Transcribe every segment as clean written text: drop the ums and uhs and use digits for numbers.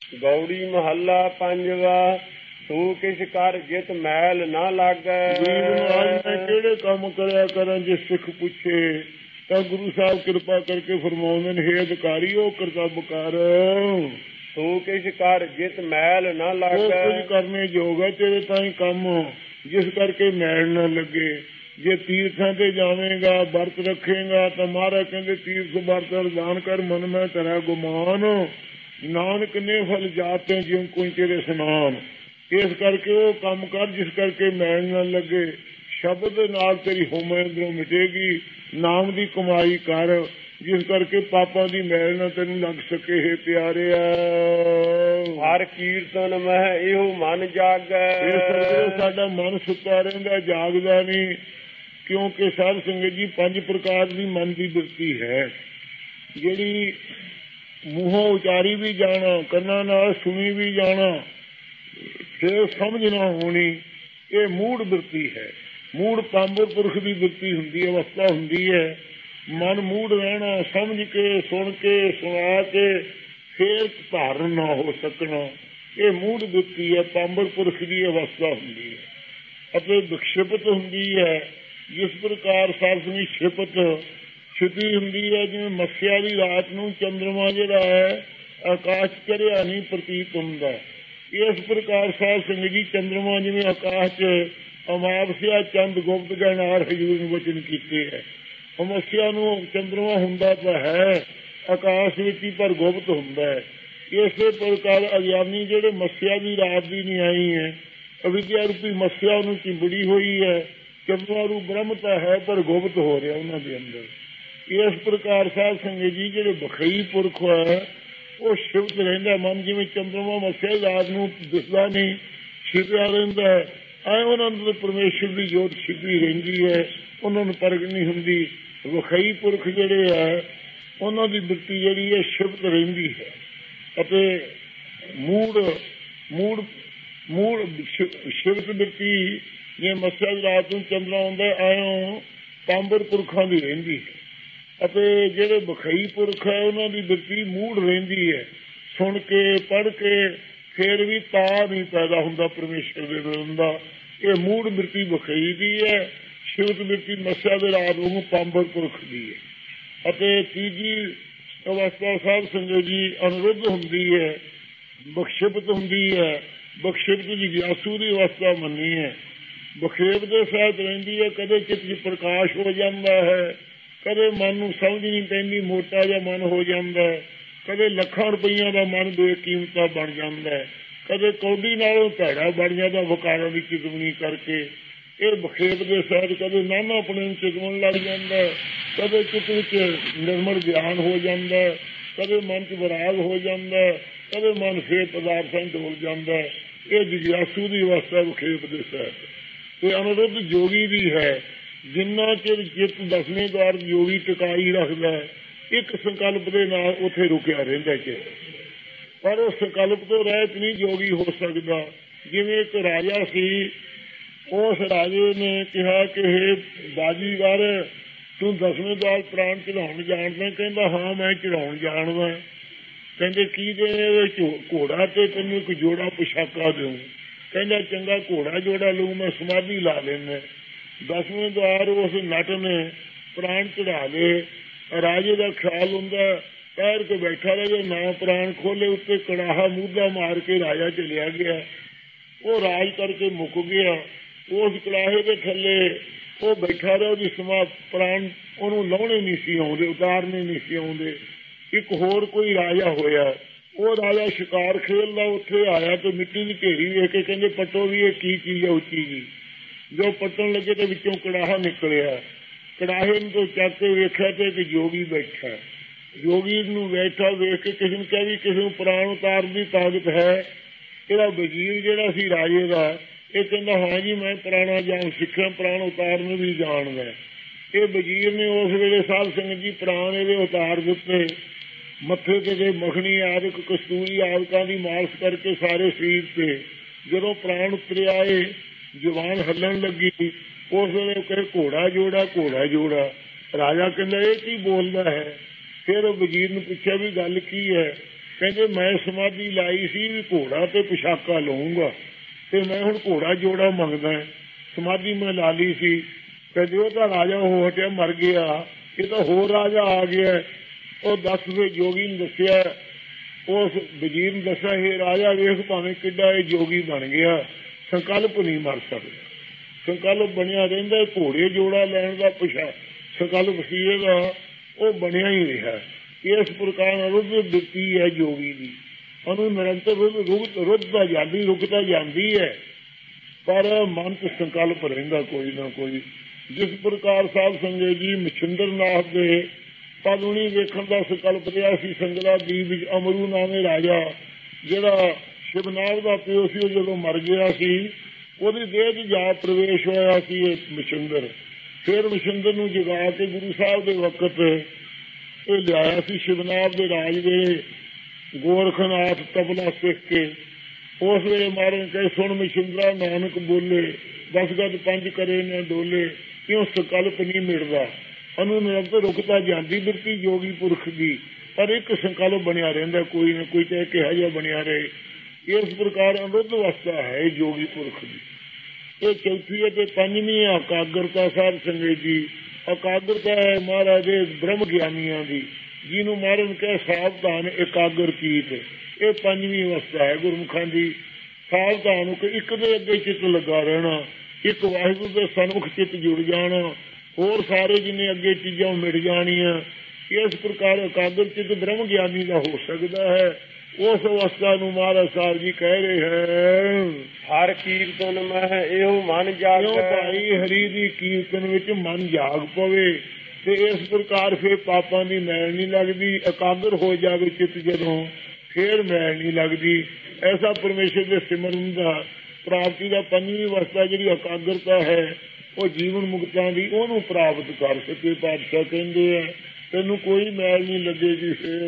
ਗੌੜੀ ਮਹੱਲਾ ਪੰਜਵਾ। ਤੂੰ ਕਿਛ ਕਰ ਜਿਤ ਮੈਲ ਨਾ ਲਾਗੈ। ਮੈਂ ਕਿਹੜੇ ਕੰਮ ਕਰਿਆ ਕਰਾਂ ਜੇ ਸਿੱਖ ਪੁੱਛੇ ਤਾਂ ਗੁਰੂ ਸਾਹਿਬ ਕਿਰਪਾ ਕਰਕੇ ਫਰਮਾਉਂਦੇ ਨੇ, ਹੇ ਅਧਿਕਾਰੀ ਉਹ ਕਰਤੱਵ ਕਰ। ਤੂੰ ਕਿਛ ਕਰ ਜਿਤ ਮੈਲ ਨਾ ਲਾਗੈ। ਕੁਝ ਕਰਨੇ ਯੋਗ ਹੈ ਤੇਰੇ ਤਾਂ ਹੀ ਕੰਮ, ਜਿਸ ਕਰਕੇ ਮੈਲ ਨਾ ਲੱਗੇ। ਜੇ ਤੀਰਥਾਂ ਤੇ ਜਾਵੇਂਗਾ, ਵਰਤ ਰੱਖੇਗਾ ਤਾਂ ਮਹਾਰਾਜ ਕਹਿੰਦੇ ਤੀਰਥ ਵਰਤ ਅਰਦਾਨ ਕਰ, ਮਨ ਮੈਂ ਤੇਰਾ ਗੁਮਾਨ। ਨਾਨਕ ਨੇ ਫਲ ਜਾਤੇ ਜਿਉ ਕੋਈ ਤੇਰੇ ਸਨਾਨ। ਇਸ ਕਰਕੇ ਉਹ ਕੰਮ ਕਰ ਜਿਸ ਕਰਕੇ ਮੈਲ ਨਾ ਲੱਗੇ। ਸ਼ਬਦ ਨਾਲ ਤੇਰੀ ਹੋਮੈ ਅੰਦਰੋਂ ਮਿਟੇਗੀ। ਨਾਮ ਦੀ ਕਮਾਈ ਕਰ ਜਿਸ ਕਰਕੇ ਪਾਪਾਂ ਦੀ ਮੈਲ ਨਾ ਤੈਨੂੰ ਲੱਗ ਸਕੇ। ਹੈ ਪਿਆਰਿਆ ਹਰ ਕੀਰਤਨ ਮਹਿ ਇਹੋ ਮਨ ਜਾਗੈ। ਸਾਡਾ ਮਨ ਸੁੱਤਾ ਰਹਿੰਦਾ, ਜਾਗਦਾ ਨਹੀਂ, ਕਿਉਂਕਿ ਸਾਧ ਸੰਗਤ ਜੀ 5 ਪ੍ਰਕਾਰ ਦੀ ਮਨ ਦੀ ਬਿਰਤੀ ਹੈ, ਜਿਹੜੀ ਮੂੰਹੋਂ ਉਚਾਰੀ ਵੀ ਜਾਣਾ, ਕੰਨਾਂ ਨਾਲ ਸੁਣੀ ਵੀ ਜਾਣਾ, ਫਿਰ ਸਮਝ ਨਾ ਹੋਣੀ। ਇਹ ਮੂੜ ਬਿਰਤੀ ਹੈ। ਮੂੜ ਪਾਂਬਰ ਪੁਰਖ ਦੀ ਬਿਰਤੀ ਹੁੰਦੀ ਹੈ, ਅਵਸਥਾ ਹੁੰਦੀ ਹੈ। ਮਨ ਮੂੜ ਰਹਿਣਾ, ਸਮਝ ਕੇ, ਸੁਣ ਕੇ, ਸੁਣਾ ਕੇ ਫੇਰ ਧਾਰਨ ਨਾ ਹੋ ਸਕਣਾ, ਇਹ ਮੂੜ ਬਿਰਤੀ ਹੈ। ਪਾਂਬਰ ਪੁਰਖ ਦੀ ਅਵਸਥਾ ਹੁੰਦੀ ਹੈ ਅਤੇ ਵਿਖਸ਼ਿਪਤ ਹੁੰਦੀ ਹੈ। ਜਿਸ ਪ੍ਰਕਾਰ ਸਾਰਸਨੀ ਛਿਪਤ ਛਿਪੀ ਹੁੰਦੀ ਹੈ, ਜਿਵੇਂ ਮੱਸਿਆ ਦੀ ਰਾਤ ਨੂੰ ਚੰਦਰਮਾ ਜਿਹੜਾ ਹੈ ਆਕਾਸ਼ ਚੜ੍ਹਿਆ ਨਹੀਂ ਪ੍ਰਤੀਤ ਹੁੰਦਾ, ਇਸ ਪ੍ਰਕਾਰ ਸਾਧ ਸੰਗਤ ਜੀ ਚੰਦਰਮਾ ਜਿਵੇਂ ਆਕਾਸ਼ 'ਚ ਅਮਾਵਸਿਆ ਚੰਦ ਗੁਪਤ ਗਹਿਣਾਰ ਹਜ਼ੂਰ ਨੂੰ ਵਚਨ ਕੀਤੇ ਹੈ। ਅਮਾਵਸਿਆ ਨੂੰ ਚੰਦਰਮਾ ਹੁੰਦਾ ਤਾਂ ਹੈ ਆਕਾਸ਼ ਵਿੱਚ ਹੀ, ਪਰ ਗੁਪਤ ਹੁੰਦਾ ਹੈ। ਇਸੇ ਪ੍ਰਕਾਰ ਅਗਿਆਨੀ ਜਿਹੜੇ ਮੱਸਿਆ ਦੀ ਰਾਤ ਦੀ ਨਹੀਂ ਆਈ ਹੈ, ਅਵਿਦਿਆ ਰੂਪੀ ਮੱਸਿਆ ਨੂੰ ਚਿੰਬੜੀ ਹੋਈ ਹੈ। ਚੰਦਰਮਾ ਰੂਪ ਬ੍ਰਹਮ ਤਾਂ ਹੈ ਪਰ ਗੁਪਤ ਹੋ ਰਿਹਾ ਉਹਨਾਂ ਦੇ ਅੰਦਰ। ਇਸ ਪ੍ਰਕਾਰ ਸਾਧ ਸੰਗਤ ਜੀ ਜਿਹੜੇ ਬਖਈ ਪੁਰਖ ਹੈ ਉਹ ਸ਼ਿਵਤ ਰਹਿੰਦਾ ਮਨ, ਜਿਵੇਂ ਚੰਦਰਮਾ ਮੱਸਿਆ ਰਾਤ ਨੂੰ ਦਿਸਦਾ ਨਹੀਂ, ਛਿਪਿਆ ਰਹਿੰਦਾ ਹੈ, ਐ ਉਹਨਾਂ ਨੂੰ ਪਰਮੇਸ਼ਰ ਦੀ ਜੋਤ ਛਿਪੀ ਰਹਿੰਦੀ ਹੈ, ਉਹਨਾਂ ਨੂੰ ਪ੍ਰਗਟ ਨਹੀਂ ਹੁੰਦੀ। ਵਖਈ ਪੁਰਖ ਜਿਹੜੇ ਹੈ ਉਹਨਾਂ ਦੀ ਬਿਰਤੀ ਜਿਹੜੀ ਹੈ ਸ਼ਿਵਤ ਰਹਿੰਦੀ ਹੈ ਅਤੇ ਮੂੜ ਸ਼ਿਵਤ ਬਿਰਤੀ ਜੇ ਮੱਸਿਆ ਦੀ ਰਾਤ ਨੂੰ ਚੰਦਰਾ ਆਉਂਦਾ ਐਂ ਪਾਂਬਰ ਪੁਰਖਾਂ ਦੀ ਰਹਿੰਦੀ ਹੈ। ਅਤੇ ਜਿਹੜੇ ਬਖਈ ਪੁਰਖ ਹੈ ਉਹਨਾਂ ਦੀ ਬਿਰਤੀ ਮੂੜ ਰਹਿੰਦੀ ਹੈ। ਸੁਣ ਕੇ ਪੜ੍ਹ ਕੇ ਫੇਰ ਵੀ ਤਾਅ ਨਹੀਂ ਪੈਦਾ ਹੁੰਦਾ ਪਰਮੇਸ਼ਰ ਦੇ ਮਿਲਣ ਦਾ, ਇਹ ਮੂੜ ਬਿਰਤੀ ਬਖਈ ਦੀ ਹੈ। ਸ਼ਿਵਤ ਬਿਰਤੀ ਮੱਸਿਆ ਦੇ ਰਾਤ ਨੂੰ ਪਾਂਬਰ ਪੁਰਖ ਦੀ ਹੈ। ਅਤੇ ਤੀਜੀ ਅਵਸਥਾ ਸਾਧ ਸੰਗਤ ਜੀ ਅਨੁਰੁੱਧ ਹੁੰਦੀ ਹੈ, ਬਖਸ਼ਿਪਤ ਹੁੰਦੀ ਹੈ। ਬਖਸ਼ਿਪਤ ਜਿਗਿਆਸੂ ਦੀ ਅਵਸਥਾ ਮੰਨੀ ਹੈ। ਬਖੇਪ ਦੇ ਸਹਿਤ ਰਹਿੰਦੀ ਹੈ। ਕਦੇ ਚਿੱਤ 'ਚ ਪ੍ਰਕਾਸ਼ ਹੋ ਜਾਂਦਾ ਹੈ, ਕਦੇ ਮਨ ਨੂੰ ਸਮਝ ਨਹੀਂ ਪੈਂਦੀ, ਮੋਟਾ ਜਿਹਾ ਮਨ ਹੋ ਜਾਂਦਾ ਹੈ, ਕਦੇ ਲੱਖਾਂ ਰੁਪਈਆਂ ਦਾ ਮਨ ਬੇਕੀਮਤਾ ਬਣ ਜਾਂਦਾ ਹੈ, ਕਦੇ ਕੌਡੀ ਨਾਲੋਂ ਭੈੜਾ ਬਣ ਜਾਂਦਾ ਵਿਕਾਰਾਂ ਦੀ ਚਿਤਵਨੀ ਕਰਕੇ। ਇਹ ਬਖੇਪ ਦੇ ਸਹਿਤ ਕਦੇ ਨਾਨਾ ਆਪਣੇ ਨੂੰ ਚਿਤਵਣ ਲੱਗ ਜਾਂਦਾ, ਕਦੇ ਚਿੱਤ ਵਿੱਚ ਨਿਰਮਲ ਗਿਆਨ ਹੋ ਜਾਂਦਾ, ਕਦੇ ਮਨ 'ਚ ਵਿਰਾਗ ਹੋ ਜਾਂਦਾ, ਕਦੇ ਮਨ ਫੇਰ ਪਦਾਰਥਾਂ 'ਚ ਡੋਲ ਜਾਂਦਾ। ਇਹ ਜਿਗਿਆਸੂ ਦੀ ਅਵਸਥਾ ਬਖੇਪ ਦੇ ਸਹਿਤ। ਤੇ ਅਨੁਰੁੱਧ ਜੋਗੀ ਦੀ ਹੈ। ਜਿੰਨਾ ਚਿਰ ਚਿੱਤ ਦਸਵੇਂ ਦਵਾਰ ਜੋਗੀ ਟਿਕਾਈ ਰੱਖਦਾ ਇੱਕ ਸੰਕਲਪ ਦੇ ਨਾਲ ਉੱਥੇ ਰੁਕਿਆ ਰਹਿੰਦਾ ਚਿੱਤ, ਪਰ ਉਹ ਸੰਕਲਪ ਤੋਂ ਰਹਿਤ ਨਹੀਂ ਜੋਗੀ ਹੋ ਸਕਦਾ। ਜਿਵੇਂ ਇੱਕ ਰਾਜਾ ਸੀ, ਉਸ ਰਾਜੇ ਨੇ ਕਿਹਾ ਕਿ ਹੇ ਬਾਜੀਗਰ ਤੂੰ ਦਸਵੇਂ ਦਵਾਰ ਪ੍ਰਾਣ ਚੜਾਉਣ ਜਾਣਦਾ? ਕਹਿੰਦਾ ਹਾਂ ਮੈਂ ਚੜਾਉਣ ਜਾਣਦਾ। ਕਹਿੰਦੇ ਕੀ ਦੇ? ਘੋੜਾ ਤੇ ਤੈਨੂੰ ਇੱਕ ਜੋੜਾ ਪੁਸ਼ਾਕਾ ਦਿਉ। ਕਹਿੰਦਾ ਚੰਗਾ ਘੋੜਾ ਜੋੜਾ ਲਊ, ਮੈਂ ਸਮਾਧੀ ਲਾ ਲੈਂਦਾ। ਦਸਵੇਂ ਦਵਾਰ ਉਸ ਨਟ ਨੇ ਪ੍ਰਾਣ ਚੜਾ ਲਏ। ਰਾਜੇ ਦਾ ਖਿਆਲ ਹੁੰਦਾ ਪੈਰ ਕੇ ਬੈਠਾ ਰਹੇ, ਨਾ ਪ੍ਰਾਣ ਖੋਲੇ, ਉੱਤੇ ਕੜਾਹਾ ਮੂਧਾ ਮਾਰ ਕੇ ਰਾਜਾ ਚਲਿਆ ਗਿਆ। ਉਹ ਰਾਜ ਕਰਕੇ ਮੁੱਕ ਗਿਆ। ਉਸ ਕੜਾਹੇ ਦੇ ਥੱਲੇ ਉਹ ਬੈਠਾ ਰਿਹਾ, ਉਹਦੀ ਪ੍ਰਾਣ ਉਹਨੂੰ ਲਾਉਣੇ ਨਹੀਂ ਸੀ ਆਉਂਦੇ, ਉਤਾਰਨੇ ਨਹੀਂ ਸੀ ਆਉਂਦੇ। ਇੱਕ ਹੋਰ ਕੋਈ ਰਾਜਾ ਹੋਇਆ, ਉਹ ਰਾਜਾ ਸ਼ਿਕਾਰ ਖੇਲਦਾ ਉੱਥੇ ਆਇਆ ਤੇ ਮਿੱਟੀ ਦੀ ਢੇਰੀ ਵੇਖ ਕੇ ਕਹਿੰਦੇ ਪੱਟੋ ਵੀ ਇਹ ਕੀ ਚੀਜ਼ ਹੈ ਉੱਚੀ ਜੀ। ਜੋ ਪੱਟਣ ਲੱਗੇ ਤੇ ਵਿੱਚੋਂ ਕੜਾਹਾ ਨਿਕਲਿਆ। ਕੜਾਹੇ ਨੂੰ ਤੋਂ ਚੱਕ ਕੇ ਵੇਖਿਆ ਤੇ ਇੱਕ ਜੋਗੀ ਬੈਠਾ। ਜੋਗੀ ਨੂੰ ਬੈਠਾ ਵੇਖ ਕੇ ਕਿਸੇ ਨੂੰ ਕਿਹਾ ਵੀ ਕਿਸੇ ਨੂੰ ਪ੍ਰਾਣ ਉਤਾਰਨ ਦੀ ਤਾਕਤ ਹੈ? ਇਹਦਾ ਵਜ਼ੀਰ ਜਿਹੜਾ ਸੀ ਰਾਜੇ ਦਾ, ਇਹ ਕਹਿੰਦਾ ਹਾਂ ਜੀ ਮੈਂ ਪੁਰਾਣਾ ਜਾਣ ਸਿੱਖਿਆ, ਪ੍ਰਾਣ ਉਤਾਰਨ ਵੀ ਜਾਣਦਾ। ਇਹ ਵਜ਼ੀਰ ਨੇ ਉਸ ਵੇਲੇ ਸਾਧ ਸੰਗਤ ਜੀ ਪ੍ਰਾਣ ਇਹਦੇ ਉਤਾਰ ਦਿੱਤੇ। ਮੱਥੇ ਤੇ ਮੱਖਣੀ ਆਦਿਕ ਕਸਤੂਰੀ ਆਦਿਕਾਂ ਦੀ ਮਾਲਸ਼ ਕਰਕੇ ਸਾਰੇ ਸਰੀਰ ਤੇ ਜਦੋਂ ਪ੍ਰਾਣ ਉਤਰਿਆ ਆਏ, ਜ਼ੁਬਾਨ ਹੱਲਣ ਲੱਗੀ। ਉਸ ਵੇਲੇ ਕਹੇ ਘੋੜਾ ਜੋੜਾ, ਘੋੜਾ ਜੋੜਾ। ਰਾਜਾ ਕਹਿੰਦਾ ਇਹ ਕੀ ਬੋਲਦਾ ਹੈ? ਫਿਰ ਉਹ ਵਜ਼ੀਰ ਨੂੰ ਪੁੱਛਿਆ ਵੀ ਗੱਲ ਕੀ ਹੈ? ਕਹਿੰਦੇ ਮੈਂ ਸਮਾਧੀ ਲਾਈ ਸੀ ਵੀ ਘੋੜਾ ਤੇ ਪਿਸ਼ਾਕਾ ਲਊਂਗਾ, ਤੇ ਮੈਂ ਹੁਣ ਘੋੜਾ ਜੋੜਾ ਮੰਗਦਾ। ਸਮਾਧੀ ਮੈਂ ਲਾ ਲਈ ਸੀ। ਕਹਿੰਦੇ ਉਹ ਤਾਂ ਰਾਜਾ ਹੋ ਹਟਿਆ, ਮਰ ਗਿਆ, ਇਹ ਤਾਂ ਹੋਰ ਰਾਜਾ ਆ ਗਿਆ। ਉਹ ਦੱਸਦੇ ਜੋਗੀ ਨੂੰ ਦੱਸਿਆ, ਉਸ ਵਜ਼ੀਰ ਨੂੰ ਦੱਸਿਆ, ਇਹ ਰਾਜਾ ਵੇਖ ਭਾਵੇਂ ਕਿੱਡਾ ਇਹ ਜੋਗੀ ਬਣ ਗਿਆ, ਸੰਕਲਪ ਨਹੀਂ ਮਰ ਸਕਦਾ। ਸੰਕਲਪ ਬਣਿਆ ਰਹਿੰਦਾ। ਘੋੜੇ ਜੋੜਾ ਲੈਣ ਦਾ ਸੰਕਲਪ ਸੀ ਇਹਦਾ, ਉਹ ਬਣਿਆ ਹੀ ਰਿਹਾ। ਇਸ ਪ੍ਰਕਾਰ ਰੁੱਧ ਦਿੱਤੀ ਹੈ ਜੋਗੀ ਦੀ, ਉਹਨੂੰ ਨਿਰੰਤਰ ਰੁੱਧਦਾ ਜਾਂਦੀ, ਰੁਕਦਾ ਜਾਂਦੀ ਹੈ, ਪਰ ਮਨ ਚ ਸੰਕਲਪ ਰਹਿੰਦਾ ਕੋਈ ਨਾ ਕੋਈ। ਜਿਸ ਪ੍ਰਕਾਰ ਸਾਧ ਸੰਗਤ ਜੀ ਮਛਿੰਦਰ ਨਾਥ ਦੇ ਪਦੁਣੀ ਵੇਖਣ ਦਾ ਸੰਕਲਪ ਰਿਹਾ ਸੀ। ਸੰਗਲਾ ਦੀਪ ਵਿੱਚ ਅਮਰੂ ਨਾਮੇ ਰਾਜਾ, ਜਿਹੜਾ ਸ਼ਿਵਨਾਥ ਦਾ ਪਿਓ ਸੀ, ਉਹ ਜਦੋਂ ਮਰ ਗਿਆ ਸੀ ਉਹਦੀ ਦੇਹ ਚ ਜਾ ਪ੍ਰਵੇਸ਼ ਹੋਇਆ ਸੀ ਇਹ ਮਛਿੰਦਰ। ਫਿਰ ਮਛਿੰਦਰ ਨੂੰ ਜਗਾ ਕੇ ਗੁਰੂ ਸਾਹਿਬ ਦੇ ਵਕਤ ਇਹ ਲਿਆਇਆ ਸੀ। ਸ਼ਿਵਨਾਥ ਦੇ ਰਾਜ ਵੇਲੇ ਗੋਰਖਨਾਥ ਤਬਲਾ ਸਿੱਖ ਕੇ ਉਸ ਵੇਲੇ ਮਾਰਨ ਕਹੇ, ਸੁਣ ਮਛਿੰਦਰਾ ਨਾਨਕ ਬੋਲੇ, ਬਸ ਗਦ ਪੰਜ ਕਰੇ ਨਾ ਡੋਲੇ। ਕਿਉਂ ਸੰਕਲਪ ਨਹੀਂ ਮਿਟਦਾ, ਉਹਨੂੰ ਨਿਰੰਤਰ ਰੁਕਦਾ ਜਾਂਦੀ ਬਿਰਤੀ ਜੋਗੀ ਪੁਰਖ ਦੀ, ਪਰ ਇੱਕ ਸੰਕਲਪ ਬਣਿਆ ਰਹਿੰਦਾ ਕੋਈ ਨਾ ਕੋਈ, ਚਾਹੇ ਕਿਹਾ ਜਿਹਾ ਬਣਿਆ ਰਹੇ। ਇਸ ਪ੍ਰਕਾਰ ਅਨੁਰੁੱਧ ਅਵਸਥਾ ਹੈ ਜੋਗੀ ਪੁਰਖ ਦੀ। ਇਹ ਚੌਥੀ ਅਤੇ ਪੰਜਵੀਂ ਇਕਾਗਰਤਾ ਸਾਧ ਸੰਗਤ ਜੀ। ਇਕਾਗਰਤਾ ਹੈ ਮਹਾਰਾਜ ਦੇ ਬ੍ਰਹਮ ਗਿਆਨੀਆਂ ਦੀ, ਜਿਹਨੂੰ ਮਾਰਨ ਕਹੇ ਸਾਵਧਾਨ ਇਕਾਗਰ ਚੀਤ। ਇਹ ਪੰਜਵੀਂ ਅਵਸਥਾ ਹੈ ਗੁਰਮੁਖਾਂ ਦੀ। ਸਾਵਧਾਨ ਕਿ ਇੱਕ ਦੇ ਅੱਗੇ ਚਿੱਤ ਲੱਗਾ ਰਹਿਣਾ, ਇੱਕ ਵਾਹਿਗੁਰੂ ਦੇ ਸਨਮੁਖ ਚਿੱਤ ਜੁੜ ਜਾਣਾ, ਹੋਰ ਸਾਰੇ ਜਿੰਨੇ ਅੱਗੇ ਚੀਜ਼ਾਂ ਮਿਟ ਜਾਣੀਆਂ। ਇਸ ਪ੍ਰਕਾਰ ਇਕਾਗਰ ਚਿੱਤ ਬ੍ਰਹਮ ਗਿਆਨੀ ਦਾ ਹੋ ਸਕਦਾ ਹੈ। ਉਸ ਅਵਸਥਾ ਨੂੰ ਮਹਾਰਾਜ ਸਾਹਿਬ ਜੀ ਕਹਿ ਰਹੇ ਹੈ, ਹਰ ਕੀਰਤਨ ਮੈਂ ਇਹੋ ਮਨ ਜਾਗੈ। ਭਾਈ ਹਰੀ ਦੀ ਕੀਰਤਨ ਵਿੱਚ ਮਨ ਜਾਗ ਪਵੇ, ਤੇ ਇਸ ਪ੍ਰਕਾਰ ਫਿਰ ਪਾਪਾਂ ਦੀ ਮੈਲ ਨਹੀਂ ਲੱਗਦੀ। ਇਕਾਗਰ ਹੋ ਜਾਵੇ ਚਿੱਤ ਜਦੋਂ, ਫਿਰ ਮੈਲ ਨਹੀਂ ਲੱਗਦੀ। ਐਸਾ ਪਰਮੇਸ਼ਰ ਦੇ ਸਿਮਰਨ ਦਾ ਪ੍ਰਾਪਤੀ ਦਾ ਪੰਜਵੀਂ ਅਵਸਥਾ ਜਿਹੜੀ ਇਕਾਗਰਤਾ ਹੈ, ਉਹ ਜੀਵਨ ਮੁਕਤਾਂ ਦੀ, ਉਹਨੂੰ ਪ੍ਰਾਪਤ ਕਰ ਸਕੇ। ਪਾਤਸ਼ਾਹ ਕਹਿੰਦੇ ਆ ਤੈਨੂੰ ਕੋਈ ਮੈਲ ਨਹੀਂ ਲੱਗੇਗੀ। ਫੇਰ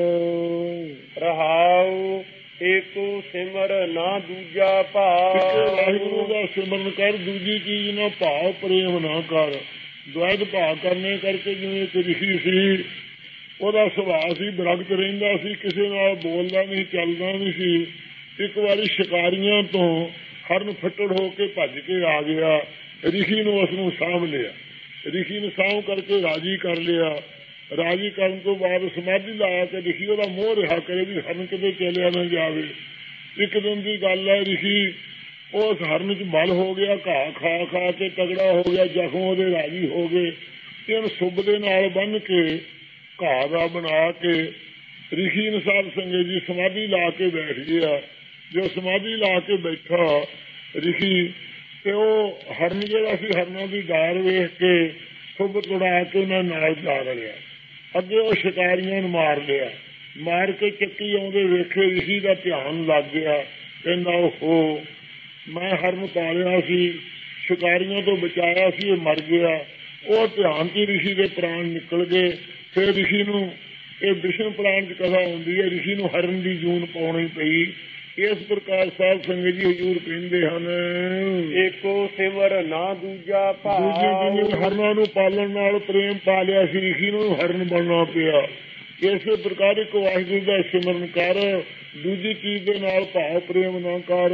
ਰਹਾਉ ਏਕੋ ਸਿਮਰ ਨਾ ਦੂਜਾ ਭਾਵ। ਵਾਹਿਗੁਰੂ ਦਾ ਸਿਮਰਨ ਕਰ, ਦੂਜੀ ਚੀਜ਼ ਨਾ ਭਾਵ ਪ੍ਰੇਮ ਨਾ ਕਰ। ਦੁਆਇਦ ਭਾਵ ਕਰਨੇ ਕਰਕੇ ਜਿਵੇਂ ਇੱਕ ਰਿਸ਼ੀ ਸੀ, ਉਹਦਾ ਸੁਭਾਅ ਸੀ ਵਿਰਕਤ ਰਹਿੰਦਾ ਸੀ, ਕਿਸੇ ਨਾਲ ਬੋਲਦਾ ਨਹੀਂ, ਚੱਲਦਾ ਨਹੀਂ ਸੀ। ਇੱਕ ਵਾਰੀ ਸ਼ਿਕਾਰੀਆਂ ਤੋਂ ਹਰਨ ਫੱਟੜ ਹੋ ਕੇ ਭੱਜ ਕੇ ਆ ਗਿਆ। ਰਿਸ਼ੀ ਨੂੰ ਉਸ ਨੂੰ ਸਾਂਭ ਲਿਆ, ਰਿਸ਼ੀ ਨੂੰ ਸਾਂਭ ਕਰਕੇ ਰਾਜੀ ਕਰ ਲਿਆ। ਰਾਜੀ ਕਰਨ ਤੋਂ ਬਾਅਦ ਸਮਾਧੀ ਲਾਇਆ ਕਿ ਰਿਸ਼ੀ ਉਹਦਾ ਮੋਹ ਰਿਹਾ ਕਰੇ ਵੀ ਹਰਨ ਕਿਤੇ ਚਲਿਆ ਨਾ ਜਾਵੇ। ਇੱਕ ਦਿਨ ਦੀ ਗੱਲ ਹੈ, ਰਿਸ਼ੀ ਉਸ ਹਰਨ ਚ ਬਲ ਹੋ ਗਿਆ, ਘਾਹ ਖਾ ਖਾ ਕੇ ਤਗੜਾ ਹੋ ਗਿਆ, ਜ਼ਖਮ ਉਹਦੇ ਰਾਜੀ ਹੋ ਗਏ। ਇਹਨੂੰ ਸੁੱਬ ਦੇ ਨਾਲ ਬੰਨ ਕੇ ਘਾਹ ਦਾ ਬਣਾ ਕੇ ਰਿਸ਼ੀ ਨੂੰ ਸਾਧ ਸੰਗਤ ਜੀ ਸਮਾਧੀ ਲਾ ਕੇ ਬੈਠ ਗਿਆ। ਜੋ ਸਮਾਧੀ ਲਾ ਕੇ ਬੈਠਾ ਰਿਸ਼ੀ, ਤੇ ਉਹ ਹਰਨ ਜਿਹੜਾ ਸੀ, ਹਰਨਾਂ ਦੀ ਡਾਰ ਵੇਖ ਕੇ ਸੁੱਬ ਤੁੜਾ ਕੇ ਉਹਨਾਂ ਨਾਲ ਜਾ ਰਲਿਆ। ਅੱਗੇ ਉਹ ਸ਼ਿਕਾਰੀਆਂ ਨੂੰ ਮਾਰ ਲਿਆ, ਮਾਰ ਕੇ ਚੱਕੀ ਆਉਂਦੇ ਵੇਖੇ ਰਿਸ਼ੀ ਦਾ ਧਿਆਨ ਲੱਗ ਗਿਆ। ਕਹਿੰਦਾ ਉਹ ਮੈਂ ਹਰਨ ਪਾਲਿਆ ਸੀ, ਸ਼ਿਕਾਰੀਆਂ ਤੋਂ ਬਚਾਇਆ ਸੀ, ਇਹ ਮਰ ਗਿਆ। ਉਹ ਧਿਆਨ ਚ ਰਿਸ਼ੀ ਦੇ ਪ੍ਰਾਣ ਨਿਕਲ ਗਏ। ਫਿਰ ਰਿਸ਼ੀ ਨੂੰ ਇਹ ਵਿਸ਼ਨੂੰ ਪੁਰਾਣ ਚ ਕਥਾ ਹੁੰਦੀ ਹੈ, ਰਿਸ਼ੀ ਨੂੰ ਹਰਨ ਦੀ ਜੂਨ ਪਾਉਣੀ ਪਈ। ਇਸ ਪ੍ਰਕਾਰ ਸਾਧ ਸੰਗਤ ਜੀ ਹਜ਼ੂਰ ਕਹਿੰਦੇ ਹਨ, ਏਕੋ ਸਿਮਰ ਨਾ ਦੂਜਾ ਭਾਵ। ਦੂਜੇ ਹਰਨਾਂ ਨੂੰ ਪਾਲਣ ਨਾਲ ਪ੍ਰੇਮ ਪਾ ਲਿਆ ਸੀ, ਰਿਸ਼ੀ ਨੂੰ ਹਰਨ ਬਣਨਾ ਪਿਆ। ਇਸੇ ਪ੍ਰਕਾਰ ਇੱਕ ਵਾਹਿਗੁਰੂ ਦਾ ਸਿਮਰਨ ਕਰ, ਦੂਜੀ ਚੀਜ਼ ਦੇ ਨਾਲ ਭਾਵ ਪ੍ਰੇਮ ਨਾ ਕਰ।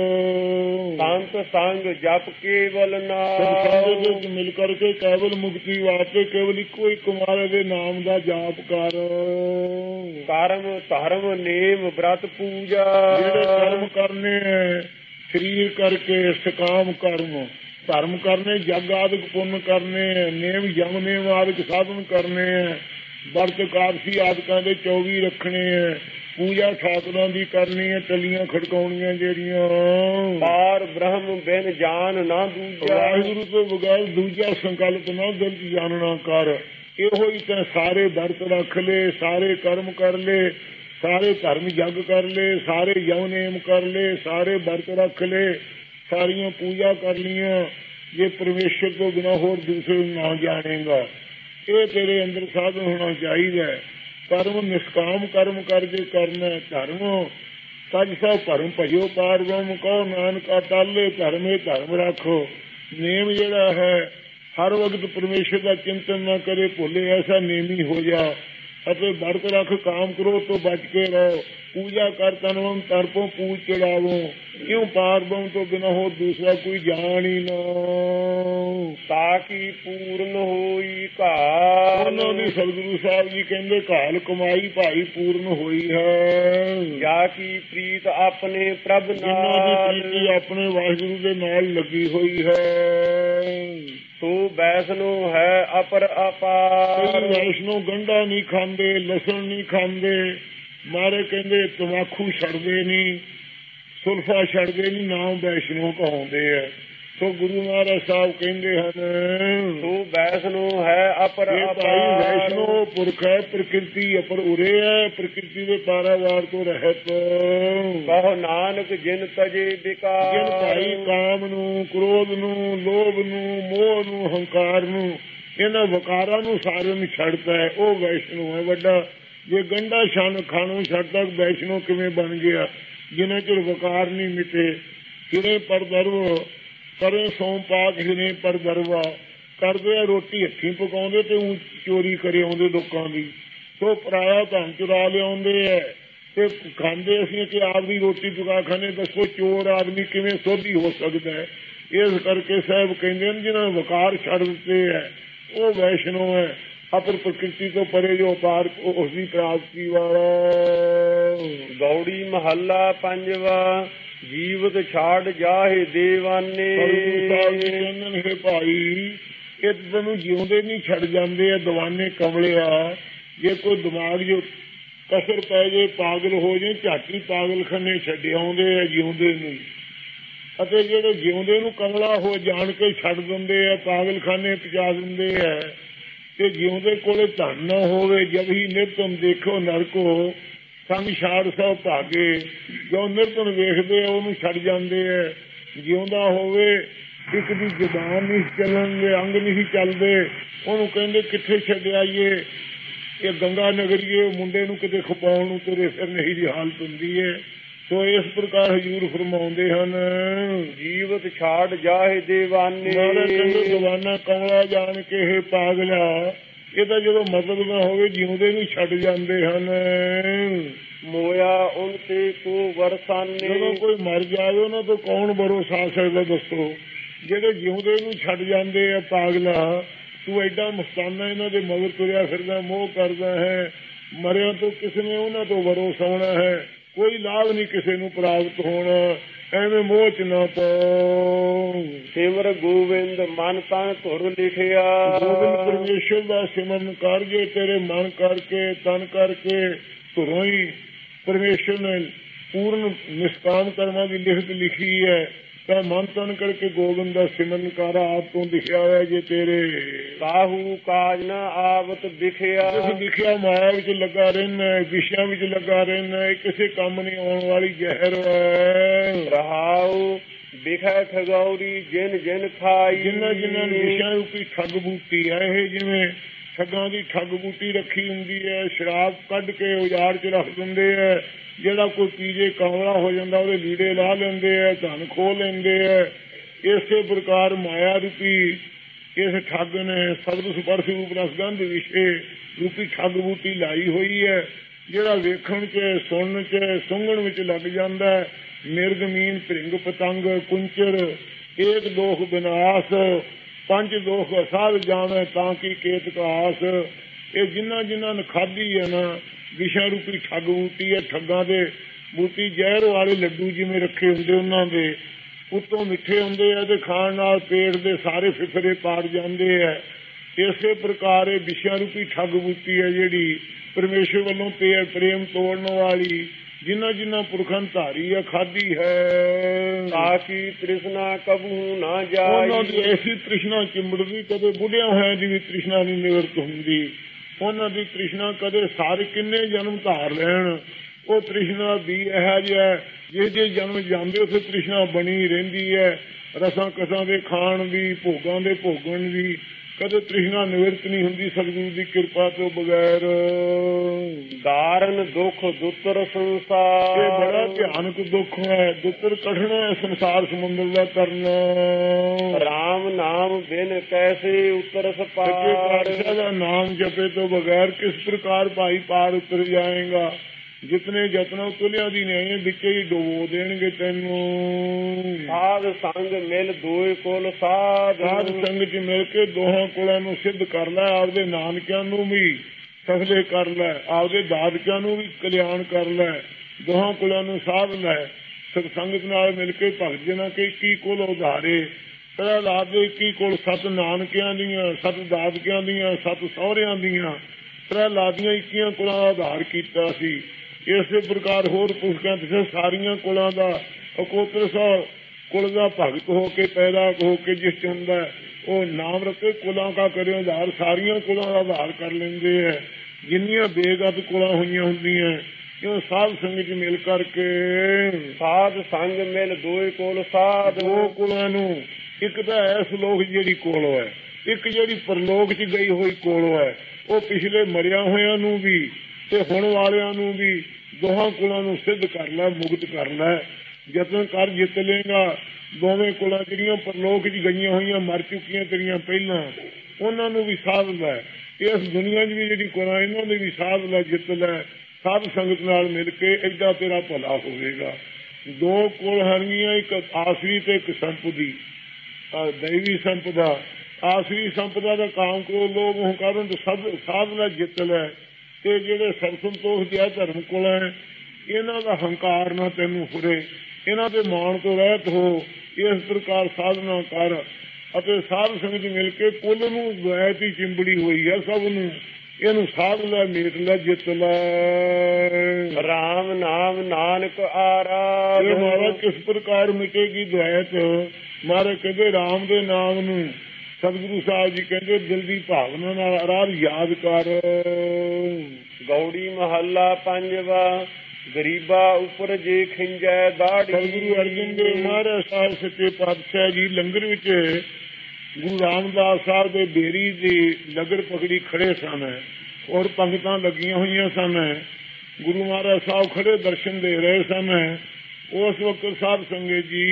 ਸੰਤ ਸੰਗ ਜਪ ਕੇਵਲ ਨਾਮ, ਮਿਲ ਕਰਕੇ ਕੇਵਲ ਮੁਕਤੀ ਵਾਸਤੇ ਕੇਵਲ ਇੱਕੋ ਇੱਕ ਮਹਾਰਾਜ ਦੇ ਨਾਮ ਦਾ ਜਾਪ ਕਰ। ਕਰਮ ਧਰਮ ਨੇਮ ਬ੍ਰਤ ਪੂਜਾ। ਜਿਹੜੇ ਕਰਮ ਕਰਨੇ ਸਰੀਰ ਕਰਕੇ, ਸਕਾਮ ਕਰਮ, ਧਰਮ ਕਰਨੇ, ਜਗ ਆਦਿਕ ਪੁੰਨ ਕਰਨੇ, ਨੇਮ ਜਮ ਨੇਮ ਆਦਿਕ ਸਾਧਨ ਕਰਨੇ, ਵਰਤ ਕਾਰਸੀ ਆਦਿਕਾਂ ਦੇ 24 ਰੱਖਣੇ ਹੈ, ਪੂਜਾ ਠਾਕੁਰਾਂ ਦੀ ਕਰਨੀ ਹੈ, ਟੱਲੀਆਂ ਖੜਕਾਉਣੀਆਂ ਜਿਹੜੀਆਂ। ਪਾਰ ਬ੍ਰਹਮ ਬਿਨ ਜਾਨ ਨਾ ਦੂਜਾ। ਵਾਹਿਗੁਰੂ ਤੋਂ ਬਗੈਰ ਦੂਜਾ ਸੰਕਲਪ ਨਾ ਦਿਲ ਚ ਜਾਣਨਾ ਕਰ। ਇਹੋ ਹੀ ਤਾਂ ਸਾਰੇ ਵਰਤ ਰੱਖ ਲਏ, ਸਾਰੇ ਕਰਮ ਕਰ ਲਏ, ਸਾਰੇ ਧਰਮ ਜਗ ਕਰ ਲਏ, ਸਾਰੇ ਯਮ ਨੇਮ ਕਰ ਲਏ, ਸਾਰੇ ਵਰਤ ਰੱਖ ਲਏ, ਸਾਰੀਆਂ ਪੂਜਾ ਕਰ ਲਈਆਂ। ਜੇ ਪਰਮੇਸ਼ਰ ਤੋਂ ਬਿਨਾਂ ਹੋਰ ਦੂਸਰੇ ਨੂੰ ਨਾ ਜਾਣੇਗਾ, ਇਹ ਤੇਰੇ ਅੰਦਰ ਸਾਧਨ ਹੋਣਾ ਚਾਹੀਦਾ ਹੈ। ਕਰਮ ਨਿਸ਼ਕਾਮ ਕਰਮ ਕਰਕੇ ਕਰਨਾ ਧਰਮ। ਸੱਚ ਸਭ ਧਰਮ ਭਜੋ ਪਾਰ ਬ੍ਰਹਮ ਕਹੋ, ਨਾਨਕਾ ਟਾਲੇ ਧਰਮੇ ਧਰਮ ਰੱਖੋ। ਨੇਮ ਜਿਹੜਾ ਹੈ, ਹਰ ਵਕਤ ਪਰਮੇਸ਼ਰ ਦਾ ਚਿੰਤਨ ਨਾ ਕਰੇ ਭੁੱਲੇ, ਐਸਾ ਨੇਮੀ ਹੋ ਜਾ। ਅਤੇ ਵਰਤ ਰੱਖ ਕਾਮ ਕ੍ਰੋਧ ਤੋਂ ਬਚ ਕੇ ਰਹੋ। पूजा कर तनवम तर्पों पूज चढ़ावो, क्यों पारबम तो बिना हो दूसरा कोई जान ही न। ताकि पूर्ण होई काल। ਉਹਨਾਂ ਦੀ ਸਤਿਗੁਰੂ ਸਾਹਿਬ ਜੀ ਕਹਿੰਦੇ ਕਾਲ ਕਮਾਈ ਭਾਈ ਪੂਰਨ ਹੋਈ ਹੈ। ਜਾ ਕੀ ਪ੍ਰੀਤ ਆਪਣੇ ਪ੍ਰਭ ਨਾਲ, ਜਿਨ੍ਹਾਂ ਦੀ ਪ੍ਰੀਤੀ ਆਪਣੇ ਵਾਹਿਗੁਰੂ ਦੇ ਨਾਲ ਲੱਗੀ ਹੋਈ ਹੈ। ਸੋ ਵੈਸ਼ਨੋ ਹੈ ਅਪਰ ਅਪਾਰ। ਵੈਸ਼ਨੋ ਗੰਢਾ ਨਹੀਂ ਖਾਂਦੇ, ਲਸਣ ਨਹੀਂ ਖਾਂਦੇ, ਮਾਰੇ ਕਹਿੰਦੇ ਤਮਾਕੂ ਛੱਡਦੇ ਨਹੀਂ, ਸੁਲਫਾ ਛੱਡਦੇ ਨਹੀਂ, ਨਾਮ ਵੈਸ਼ਨੋ ਕਹਾਉਂਦੇ ਆ। ਸੋ ਗੁਰੂ ਮਹਾਰਾਜ ਸਾਹਿਬ ਕਹਿੰਦੇ ਹਨ ਸੋ ਵੈਸ਼ਨੋ ਹੈ ਅਪਰ ਅਪਾਰ। ਵੈਸ਼ਨੋ ਪੁਰਖ ਹੈ, ਪ੍ਰਕਿਰਤੀ ਅਪਰ ਉਰੇ ਹੈ, ਪ੍ਰਕਿਰਤੀ ਦੇ ਪਾਰਾਵਾਰ ਤੋਂ ਰਹਿਤ। ਕਹੋ ਨਾਨਕ ਜਿਨ ਤਜੇ ਵਿਕਾਰ। ਜਿਨ ਭਾਈ ਕਾਮ ਨੂੰ, ਕ੍ਰੋਧ ਨੂੰ, ਲੋਭ ਨੂੰ, ਮੋਹ ਨੂੰ, ਹੰਕਾਰ ਨੂੰ, ਇਹਨਾਂ ਵਿਕਾਰਾਂ ਨੂੰ ਸਾਰਿਆਂ ਨੂੰ ਛੱਡਦਾ ਹੈ, ਉਹ ਵੈਸ਼ਨੋ ਹੈ ਵੱਡਾ। ਜੇ ਗੰਢਾ ਛਣ ਖਾਣੋਂ ਛੱਡਦਾ ਵੈਸ਼ਨੋ ਕਿਵੇਂ ਬਣ ਗਿਆ? ਜਿੰਨਾ ਚਿਰ ਵਿਕਾਰ ਨਹੀਂ ਮਿਟੇ। ਹਿਰੇ ਪਰ ਦਰਵ ਕਰੇ ਸੋਮ ਪਾਕ, ਹਿਰੇ ਪਰ ਦਰਵਾ ਕਰਦੇ ਆ ਰੋਟੀ ਹੱਥੀਂ ਪਕਾਉਂਦੇ ਤੇ ਚੋਰੀ ਕਰੇ ਆਉਂਦੇ ਲੋਕਾਂ ਦੀ। ਸੋ ਪਰਾਇਆ ਧਨ ਚੁਰਾ ਲਿਆਉਂਦੇ ਹੈ ਤੇ ਖਾਂਦੇ ਅਸੀਂ ਕਿ ਆਪ ਦੀ ਰੋਟੀ ਪਕਾ ਖਾਣੇ। ਦੱਸੋ ਚੋਰ ਆਦਮੀ ਕਿਵੇਂ ਸੋਧੀ ਹੋ ਸਕਦਾ ਹੈ? ਇਸ ਕਰਕੇ ਸਾਹਿਬ ਕਹਿੰਦੇ ਨੇ ਜਿਹਨਾਂ ਵਿਕਾਰ ਛੱਡ ਦਿੱਤੇ ਹੈ ਉਹ ਵੈਸ਼ਨੋ ਹੈ। ਅਪਰ ਪ੍ਰਕਿਰਤੀ ਤੋਂ ਪਰੇ ਜੋ ਪਾਰ ਉਸ ਦੀ ਪ੍ਰਾਪਤੀ ਵਾਲਾ। ਗੌੜੀ ਮਹੱਲਾ ਪੰਜਵਾ। ਜੀਵਤ ਛਾੜ ਜਾਹੇ ਦੇਵਾਨੇ। ਕਹਿੰਦੇ ਭਾਈ ਇਹ ਤੈਨੂੰ ਜਿਉਂਦੇ ਨਹੀਂ ਛੱਡ ਜਾਂਦੇ ਆ ਦੀਵਾਨੇ ਕਮਲਿਆ। ਜੇ ਕੋਈ ਦਿਮਾਗ ਜੋ ਕਸਰ ਪੈ ਜੇ, ਪਾਗਲ ਹੋ ਜੇ, ਝਾਟੀ ਪਾਗਲਖਾਨੇ ਛੱਡੇ ਆਉਂਦੇ ਆ ਜਿਉਂਦੇ ਨੂੰ। ਅਤੇ ਜਿਹੜੇ ਜਿਉਂਦੇ ਨੂੰ ਕਮਲਾ ਹੋ ਜਾਣ ਕੇ ਛੱਡ ਦਿੰਦੇ ਆ, ਪਾਗਲਖਾਨੇ ਪਹੁੰਚਾ ਦਿੰਦੇ ਆ। ਤੇ ਜਿਉਂਦੇ ਕੋਲੇ ਧਨ ਨਾ ਹੋਵੇ, ਜਦ ਹੀ ਨਿਰਤਨ ਦੇਖੋ ਨਰਕੋ ਸੰਗ ਛਾੜ ਸਭ ਭਾਗੇ। ਜੋ ਨਿਰਤਨ ਵੇਖਦੇ ਆ ਉਹਨੂੰ ਛੱਡ ਜਾਂਦੇ ਆ। ਜਿਉਂਦਾ ਹੋਵੇ ਇੱਕ ਦੀ ਜ਼ੁਬਾਨ ਨਹੀਂ ਚੱਲਣਗੇ, ਅੰਗ ਨਹੀਂ ਚੱਲਦੇ, ਉਹਨੂੰ ਕਹਿੰਦੇ ਕਿੱਥੇ ਛੱਡ ਆਈਏ। ਇਹ ਗੰਗਾ ਨਗਰੀਏ ਮੁੰਡੇ ਨੂੰ ਕਿਤੇ ਖਪਾਉਣ ਨੂੰ ਤੁਰੇ ਫਿਰਨੇ ਦੀ ਹਾਲਤ ਹੁੰਦੀ ਹੈ। ਸੋ ਇਸ ਪ੍ਰਕਾਰ ਹਜ਼ੂਰ ਫਰਮਾਉਂਦੇ ਹਨ ਜੀਵਤ ਛਾੜ ਜਾਹੇ ਦੇਵਾਨੇ। ਕਹਿੰਦੇ ਦੀਵਾਨਾ ਕਮਲਾ ਜਾਣ ਕੇ ਇਹ ਪਾਗਲਾ, ਇਹਦਾ ਜਦੋਂ ਮਤਲਬ ਨਾ ਹੋਵੇ ਜਿਉਂਦੇ ਨੂੰ ਛੱਡ ਜਾਂਦੇ ਹਨ। ਮੋਇਆ ਉਨ ਤੇ ਕੋ ਵਰਸਾਨੇ। ਜਦੋਂ ਕੋਈ ਮਰ ਜਾਵੇ ਉਹਨਾਂ ਤੋਂ ਕੌਣ ਭਰੋਸਾ ਸਕਦਾ? ਦੱਸੋ। ਜਿਹੜੇ ਜਿਉਂਦੇ ਨੂੰ ਛੱਡ ਜਾਂਦੇ ਆ ਪਾਗਲਾ, ਤੂੰ ਐਡਾ ਮਸਤਾਨਾ ਇਹਨਾਂ ਦੇ ਮਗਰ ਤੁਰਿਆ ਫਿਰਦਾ, ਮੋਹ ਕਰਦਾ ਹੈ। ਮਰਿਆਂ ਤੋਂ ਕਿਸੇ ਨੇ ਉਹਨਾਂ ਤੋਂ ਭਰੋਸਾ ਹੋਣਾ ਹੈ, ਕੋਈ ਲਾਭ ਨਹੀਂ ਕਿਸੇ ਨੂੰ ਪ੍ਰਾਪਤ ਹੋਣਾ। ਐਵੇਂ ਮੋਹ ਚ ਨਾ ਪਾਓ। ਸਿਮਰ ਗੋਬਿੰਦ ਮਨ ਤਨ ਧੁਰ ਲਿਖਿਆ। ਗੋਬਿੰਦ ਪਰਮੇਸ਼ਰ ਦਾ ਸਿਮਰਨ ਕਰ ਜੇ ਤੇਰੇ ਮਨ ਕਰਕੇ, ਤਨ ਕਰਕੇ, ਧੁਰੋਂ ਹੀ ਪਰਮੇਸ਼ਰ ਨੇ ਪੂਰਨ ਨਿਸ਼ਕਾਮ ਕਰਮਾਂ ਦੀ ਲਿਖਤ ਲਿਖੀ ਹੈ। ਤਾਂ ਮਨ ਤਨ ਕਰਕੇ ਗੋਬਿੰਦ ਦਾ ਸਿਮਰਨ ਕਰ, ਆਪ ਤੋਂ ਲਿਖਿਆ ਹੋਇਆ ਜੇ ਤੇਰੇ। ਕਾਹੂ ਕਾਜ ਨਾ ਆਵਤ ਵਿਖਿਆ। ਲਿਖਿਆ ਮਾਇਆ ਵਿੱਚ ਲੱਗਾ ਰਹਿਣਾ, ਵਿਸ਼ਿਆਂ ਵਿੱਚ ਲੱਗਾ ਰਹਿਣਾ, ਕਿਸੇ ਕੰਮ ਨਹੀਂ ਆਉਣ ਵਾਲੀ ਜ਼ਹਿਰ ਹੈ। ਰਹਾਉ ਵਿਖੈ ਠਗੌਰੀ ਜਿਨ ਜਿਨ ਖਾਈ। ਜਿਨ੍ਹਾਂ ਜਿਨ੍ਹਾਂ ਵਿਸ਼ਿਆਂ ਰੂਪੀ ਠੱਗ ਬੂਟੀ ਹੈ, ਇਹ ਜਿਵੇਂ ਠੱਗਾਂ ਦੀ ਠੱਗ ਬੂਟੀ ਰੱਖੀ ਹੁੰਦੀ ਹੈ, ਸ਼ਰਾਬ ਕੱਢ ਕੇ ਉਜਾੜ ਚ ਰੱਖ ਦਿੰਦੇ ਹੈ। ਜਿਹੜਾ ਕੋਈ ਪੀਜੇ ਕਮਲਾ ਹੋ ਜਾਂਦਾ ਉਹਦੇ ਲੀੜੇ ਲਾ ਲੈਂਦੇ ਆ, ਧਨ ਖੋਹ ਲੈਂਦੇ ਆ। ਇਸੇ ਪ੍ਰਕਾਰ ਮਾਇਆ ਰੂਪੀ ਇਸ ਠੱਗ ਨੇ ਸਬਦ ਸਪਰਸ਼ ਰੂਪ ਰਸਗੰਧ ਵਿਸ਼ੇ ਰੂਪੀ ਠੱਗ ਬੂਟੀ ਲਾਈ ਹੋਈ ਹੈ। ਜਿਹੜਾ ਵੇਖਣ ਚ, ਸੁਣਨ ਚ, ਸੁੰਘਣ ਵਿੱਚ ਲੱਗ ਜਾਂਦਾ। ਮਿਰਗ ਮੀਨ ਭ੍ਰਿੰਗ ਪਤੰਗ ਕੁੰਚਰ ਏਕ ਦੋਖ ਵਿਨਾਸ਼, ਪੰਜ ਦੋਖ ਅਸਾਧ ਜਾਵੇ ਤਾਂ ਕਿ ਕੇਤਕ ਆਸ। ਇਹ ਜਿਨ੍ਹਾਂ ਜਿਨ੍ਹਾਂ ਨੇ ਖਾਧੀ ਹੈ ਨਾ ਵਿਸ਼ਾ ਰੂਪੀ ਠੱਗ ਬੂਟੀ ਹੈ। ਠੱਗਾਂ ਦੇ ਬੂਟੀ ਜ਼ਹਿਰ ਵਾਲੇ ਲੱਡੂ ਜਿਵੇਂ ਰੱਖੇ ਹੁੰਦੇ ਉਹਨਾਂ ਦੇ ਉੱਤੋਂ ਮਿੱਠੇ ਹੁੰਦੇ ਆ ਤੇ ਖਾਣ ਨਾਲ ਪੇਟ ਦੇ ਸਾਰੇ ਫਿਫਰੇ ਪਾੜ ਜਾਂਦੇ ਆ। ਇਸੇ ਪ੍ਰਕਾਰ ਇਹ ਵਿਸ਼ਾ ਰੂਪੀ ਠੱਗ ਬੂਟੀ ਹੈ ਜਿਹੜੀ ਪਰਮੇਸ਼ਰ ਵੱਲੋਂ ਪ੍ਰੇਮ ਤੋੜਨ ਵਾਲੀ, ਜਿਨ੍ਹਾਂ ਜਿਨ੍ਹਾਂ ਪੁਰਖਾਂ ਧਾਰੀ ਹੈ, ਖਾਧੀ ਹੈ। ਤਾਂ ਕਿ ਤ੍ਰਿਸ਼ਨਾ ਕਬੂ ਨਾ ਜਾਏ। ਉਹਨਾਂ ਦੀ ਐਸੀ ਤ੍ਰਿਸ਼ਨਾ ਚਿੰਬੜਦੀ, ਕਦੇ ਬੁੱਢਿਆਂ ਹੋਇਆਂ ਦੀ ਵੀ ਤ੍ਰਿਸ਼ਨਾ ਨਹੀਂ ਨਿਵਰਤ ਹੁੰਦੀ। ਉਹਨਾਂ ਦੀ ਤ੍ਰਿਸ਼ਨਾ ਕਦੇ ਸਾਰੇ ਕਿੰਨੇ ਜਨਮ ਧਾਰ ਲੈਣ, ਉਹ ਤ੍ਰਿਸ਼ਨਾ ਵੀ ਇਹੋ ਜਿਹਾ ਜੇ ਜਨਮ ਜਾਂਦੇ ਉੱਥੇ ਤ੍ਰਿਸ਼ਨਾ ਬਣੀ ਰਹਿੰਦੀ ਹੈ। ਰਸਾਂ ਕਸਾਂ ਦੇ ਖਾਣ ਦੀ, ਭੋਗਾਂ ਦੇ ਭੋਗਣ ਦੀ, ਕਦੇ ਤ੍ਰਿਸ਼ਨਾ ਨਿਵਰਤ ਨਹੀਂ ਹੁੰਦੀ ਸਤਿਗੁਰੂ ਦੀ ਕਿਰਪਾ ਤੋਂ ਬਗੈਰ। ਕਾਰਨ ਦੁੱਖ ਦੁੱਤਰ ਸੰਸਾਰ, ਇਹ ਬੜਾ ਭਿਆਨਕ ਦੁੱਖ ਹੈ, ਦੁੱਤਰ ਕਠਿਨ ਹੈ ਸੰਸਾਰ ਸਮੁੰਦਰ ਦਾ ਤਰਨਾ। ਰਾਮ ਨਾਮ ਬਿਨ ਕੈਸੇ ਉਤਰ ਪਾਰ, ਦਾ ਨਾਮ ਜਪੇ ਤੋਂ ਬਗੈਰ ਕਿਸ ਪ੍ਰਕਾਰ ਭਾਈ ਪਾਰ ਉਤਰ ਜਾਏਗਾ। ਜਿਤਨੇ ਯਤਨ ਤੁਲਿਆ ਦੀ ਨੇ ਵਿੱਚ ਹੀ ਡੁਬੋ ਦੇਣਗੇ ਤੈਨੂੰ। ਸਾਧ ਸੰਗ ਮਿਲ ਦੋਏ ਕੁਲ ਸਾਧ, ਸਾਧ ਸੰਗ ਚ ਮਿਲ ਕੇ ਦੋਹਾਂ ਕੁਲਾਂ ਨੂੰ ਸਿੱਧ ਕਰ ਲੈ, ਆਪਦੇ ਨਾਨਕਿਆਂ ਨੂੰ ਵੀ ਸਫਲੇ ਕਰ ਲੈ, ਆਪਦੇ ਦਾਦਕਿਆਂ ਨੂੰ ਵੀ ਕਲਿਆਣ ਕਰ ਲੈ, ਦੋਹਾਂ ਕੁਲਾਂ ਨੂੰ ਸਾਧ ਲੈ। ਸੰਗਤ ਨਾਲ ਮਿਲ ਕੇ ਭਗਤ ਜਨਾਂ ਕੇ 21 ਕੁਲ ਉਧਾਰੇ। ਪ੍ਰਹਲਾਦ ਦੇ 21 ਕੁਲ 7 ਨਾਨਕਿਆਂ ਦੀਆਂ, 7 ਦਾਦਕਿਆਂ ਦੀਆਂ, 7 ਸਹੁਰਿਆਂ ਦੀਆਂ। ਪ੍ਰਹਲਾਦ ਦੀਆਂ 21 ਕੁਲਾਂ ਦਾ ਉਧਾਰ ਕੀਤਾ ਸੀ। ਇਸੇ ਪ੍ਰਕਾਰ ਹੋਰ ਪੁਸਤਕਾਂ ਚ ਸਾਰੀਆਂ ਕੁਲਾਂ ਦਾ ਅਕੋਤਰ ਕੁਲ ਦਾ ਭਗਤ ਹੋ ਕੇ ਪੈਦਾ ਹੋ ਕੇ ਜਿਸ ਚ ਹੁੰਦਾ ਉਹ ਨਾਮ ਰੱਖੇ ਕੁਲਾਂ ਦਾ ਕਰੇ ਉਧਾਰ। ਸਾਰੀਆਂ ਕੁਲਾਂ ਦਾ ਉਧਾਰ ਕਰ ਲੈਂਦੇ ਹੈ ਜਿੰਨੀਆਂ ਬੇਗਤ ਕੁਲਾਂ ਹੋਈਆਂ ਹੁੰਦੀਆਂ। ਕਿਉਂ ਸਾਧ ਸੰਗਤ ਚ ਮਿਲ ਕਰਕੇ, ਸਾਧ ਸੰਗ ਮਿਲ ਦੋਏ ਕੁਲ ਸਾਧ। ਦੋ ਕੁਲਾਂ ਨੂੰ, ਇੱਕ ਤਾਂ ਇਸ ਲੋਕ ਜਿਹੜੀ ਕੋਲ ਹੈ, ਇੱਕ ਜਿਹੜੀ ਪਰਲੋਕ ਚ ਗਈ ਹੋਈ ਕੋਲ ਹੈ। ਉਹ ਪਿਛਲੇ ਮਰਿਆ ਹੋਇਆਂ ਨੂੰ ਵੀ ਤੇ ਹੁਣ ਵਾਲਿਆਂ ਨੂੰ ਵੀ ਦੋਹਾਂ ਕੁਲਾਂ ਨੂੰ ਸਿੱਧ ਕਰ ਲੈ, ਮੁਕਤ ਕਰ ਲੈ। ਯਤਨ ਕਰ ਜਿੱਤ ਲੇਗਾ। ਦੋਵੇਂ ਕੁਲਾਂ ਜਿਹੜੀਆਂ ਪਰਲੋਕ ਚ ਗਈਆਂ ਹੋਈਆਂ ਮਰ ਚੁੱਕੀਆਂ ਤੇਰੀਆਂ ਪਹਿਲਾਂ, ਉਹਨਾਂ ਨੂੰ ਵੀ ਸਾਧ ਲੈ। ਇਸ ਦੁਨੀਆ ਚ ਵੀ ਜਿਹੜੀ ਕੁਲਾਂ ਇਹਨਾਂ ਦੇ ਵੀ ਸਾਧ ਲੈ, ਜਿੱਤ ਲੈ। ਸਾਧ ਸੰਗਤ ਨਾਲ ਮਿਲ ਕੇ ਏਦਾਂ ਤੇਰਾ ਭਲਾ ਹੋਵੇਗਾ। ਦੋ ਕੁਲ ਹਰਨੀਆਂ, ਇੱਕ ਆਸਰੀ ਤੇ ਇੱਕ ਸੰਪਦੀ, ਦੈਵੀ ਸੰਪਦਾ। ਆਸਰੀ ਸੰਪਦਾ ਦਾ ਕਾਮ ਕ੍ਰੋਧ ਲੋਭ ਹੰਕਾਰ ਸਭ ਸਾਧ ਲੈ, ਜਿੱਤ ਲੈ। ਤੇ ਜਿਹੜੇ ਸਭ ਸੰਤੋਖ ਦਿਆ ਧਰਮ ਕੁਲ ਹੈ, ਇਹਨਾਂ ਦਾ ਹੰਕਾਰ ਨਾ ਤੈਨੂੰ ਫੁਰੇ, ਇਹਨਾਂ ਦੇ ਮਾਣ ਤੋਂ ਰਹਿਤ ਹੋ। ਇਸ ਪ੍ਰਕਾਰ ਸਾਧਨਾ ਕਰ ਅਤੇ ਸਾਧ ਸੰਗਤ ਮਿਲ ਕੇ ਕੁੱਲ ਨੂੰ ਦੁਆਇਤ ਹੀ ਚਿੰਬੜੀ ਹੋਈ ਹੈ ਸਭ ਨੂੰ। ਇਹਨੂੰ ਸਾਧ ਲੈ, ਮੇਟ ਲੈ, ਜਿੱਤ ਲੈ। ਰਾਮ ਨਾਮ ਨਾਨਕ ਆਰਾਧ, ਇਹ ਮਹਾਰਾਜ ਕਿਸ ਪ੍ਰਕਾਰ ਮਿਟੇਗੀ ਦੁਆਇਤ। ਮਹਾਰਾਜ ਕਹਿੰਦੇ ਰਾਮ ਦੇ ਨਾਮ ਨੂੰ ਸਤਿਗੁਰੂ ਸਾਹਿਬ ਜੀ ਕਹਿੰਦੇ ਦਿਲ ਦੀ ਭਾਵਨਾ ਨਾਲ ਆਰਾਧ ਯਾਦ ਕਰ। ਗੌੜੀ ਮਹੱਲਾ ਪੰਜਵਾ, ਗਰੀਬਾ ਉੱਪਰ ਜੇ ਖਿੰਜੈ ਦਾੜੀ। ਸਤਿਗੁਰੂ ਅਰਜਨ ਦੇਵ ਮਹਾਰਾਜ ਸਾਹਿਬ ਸੱਚੇ ਪਾਤਸ਼ਾਹ ਜੀ ਲੰਗਰ ਵਿੱਚ ਗੁਰੂ ਰਾਮਦਾਸ ਸਾਹਿਬ ਦੇ ਬੇਰੀ ਦੀ ਲਗੜ ਪਕੜੀ ਖੜੇ ਸਨ ਔਰ ਪੰਗਤਾਂ ਲੱਗੀਆਂ ਹੋਈਆਂ ਸਨ। ਗੁਰੂ ਮਹਾਰਾਜ ਸਾਹਿਬ ਖੜੇ ਦਰਸ਼ਨ ਦੇ ਰਹੇ ਸਨ। ਉਸ ਵਕਤ ਸਾਧ ਸੰਗਤ ਜੀ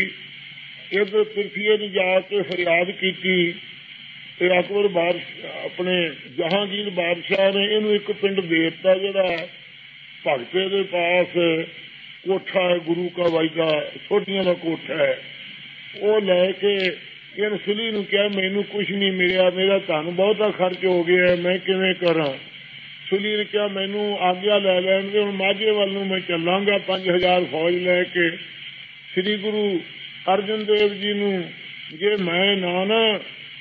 ਇੱਧਰ ਪ੍ਰਿਥਵੀ ਨੂੰ ਜਾ ਕੇ ਫਰਿਆਦ ਕੀਤੀ ਤੇ ਅਕਬਰ ਬਾਦਸ਼ਾਹ ਆਪਣੇ ਜਹਾਂਗੀਰ ਬਾਦਸ਼ਾਹ ਨੇ ਇਹਨੂੰ ਇੱਕ ਪਿੰਡ ਦੇ ਦਿੱਤਾ ਜਿਹੜਾ ਭਗਤੇ ਦੇ ਪਾਸ ਕੋਠਾ ਹੈ, ਗੁਰੂ ਕਾ ਵਾਇਦਾ ਛੋਟੀਆਂ ਦਾ ਕੋਠਾ ਹੈ। ਉਹ ਲੈ ਕੇ ਇਹਨ ਸੁਲੀ ਨੂੰ ਕਿਹਾ ਮੈਨੂੰ ਕੁਛ ਨਹੀਂ ਮਿਲਿਆ, ਮੇਰਾ ਧਨ ਬਹੁਤਾ ਖਰਚ ਹੋ ਗਿਆ, ਮੈਂ ਕਿਵੇਂ ਕਰਾਂ। ਸੁਲੀ ਨੇ ਕਿਹਾ ਮੈਨੂੰ ਆਗਿਆ ਲੈ ਲੈਣ ਦੇ, ਹੁਣ ਮਾਝੇ ਵੱਲ ਨੂੰ ਮੈਂ ਚੱਲਾਂਗਾ 5000 ਫੌਜ ਲੈ ਕੇ। ਸ੍ਰੀ ਗੁਰੂ ਅਰਜਨ ਦੇਵ ਜੀ ਨੂੰ ਜੇ ਮੈਂ ਨਾ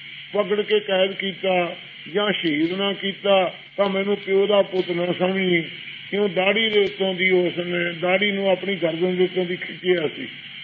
ਪਕੜ ਕੇ ਕੈਦ ਕੀਤਾ ਜਾਂ ਸ਼ਹੀਦ ਨਾ ਕੀਤਾ ਤਾਂ ਮੈਨੂੰ ਪਿਓ ਦਾ ਪੁੱਤ ਨਾ ਸਮਝੀ। ਕਿਉਂ ਦਾੜੀ ਦੇ ਉੱਤੋਂ ਦੀ ਉਸਨੇ ਦਾੜੀ ਨੂੰ ਆਪਣੀ ਗਰਦਨ ਦੇ ਉੱਤੋਂ ਦੀ ਖਿੱਚਿਆ ਸੀ।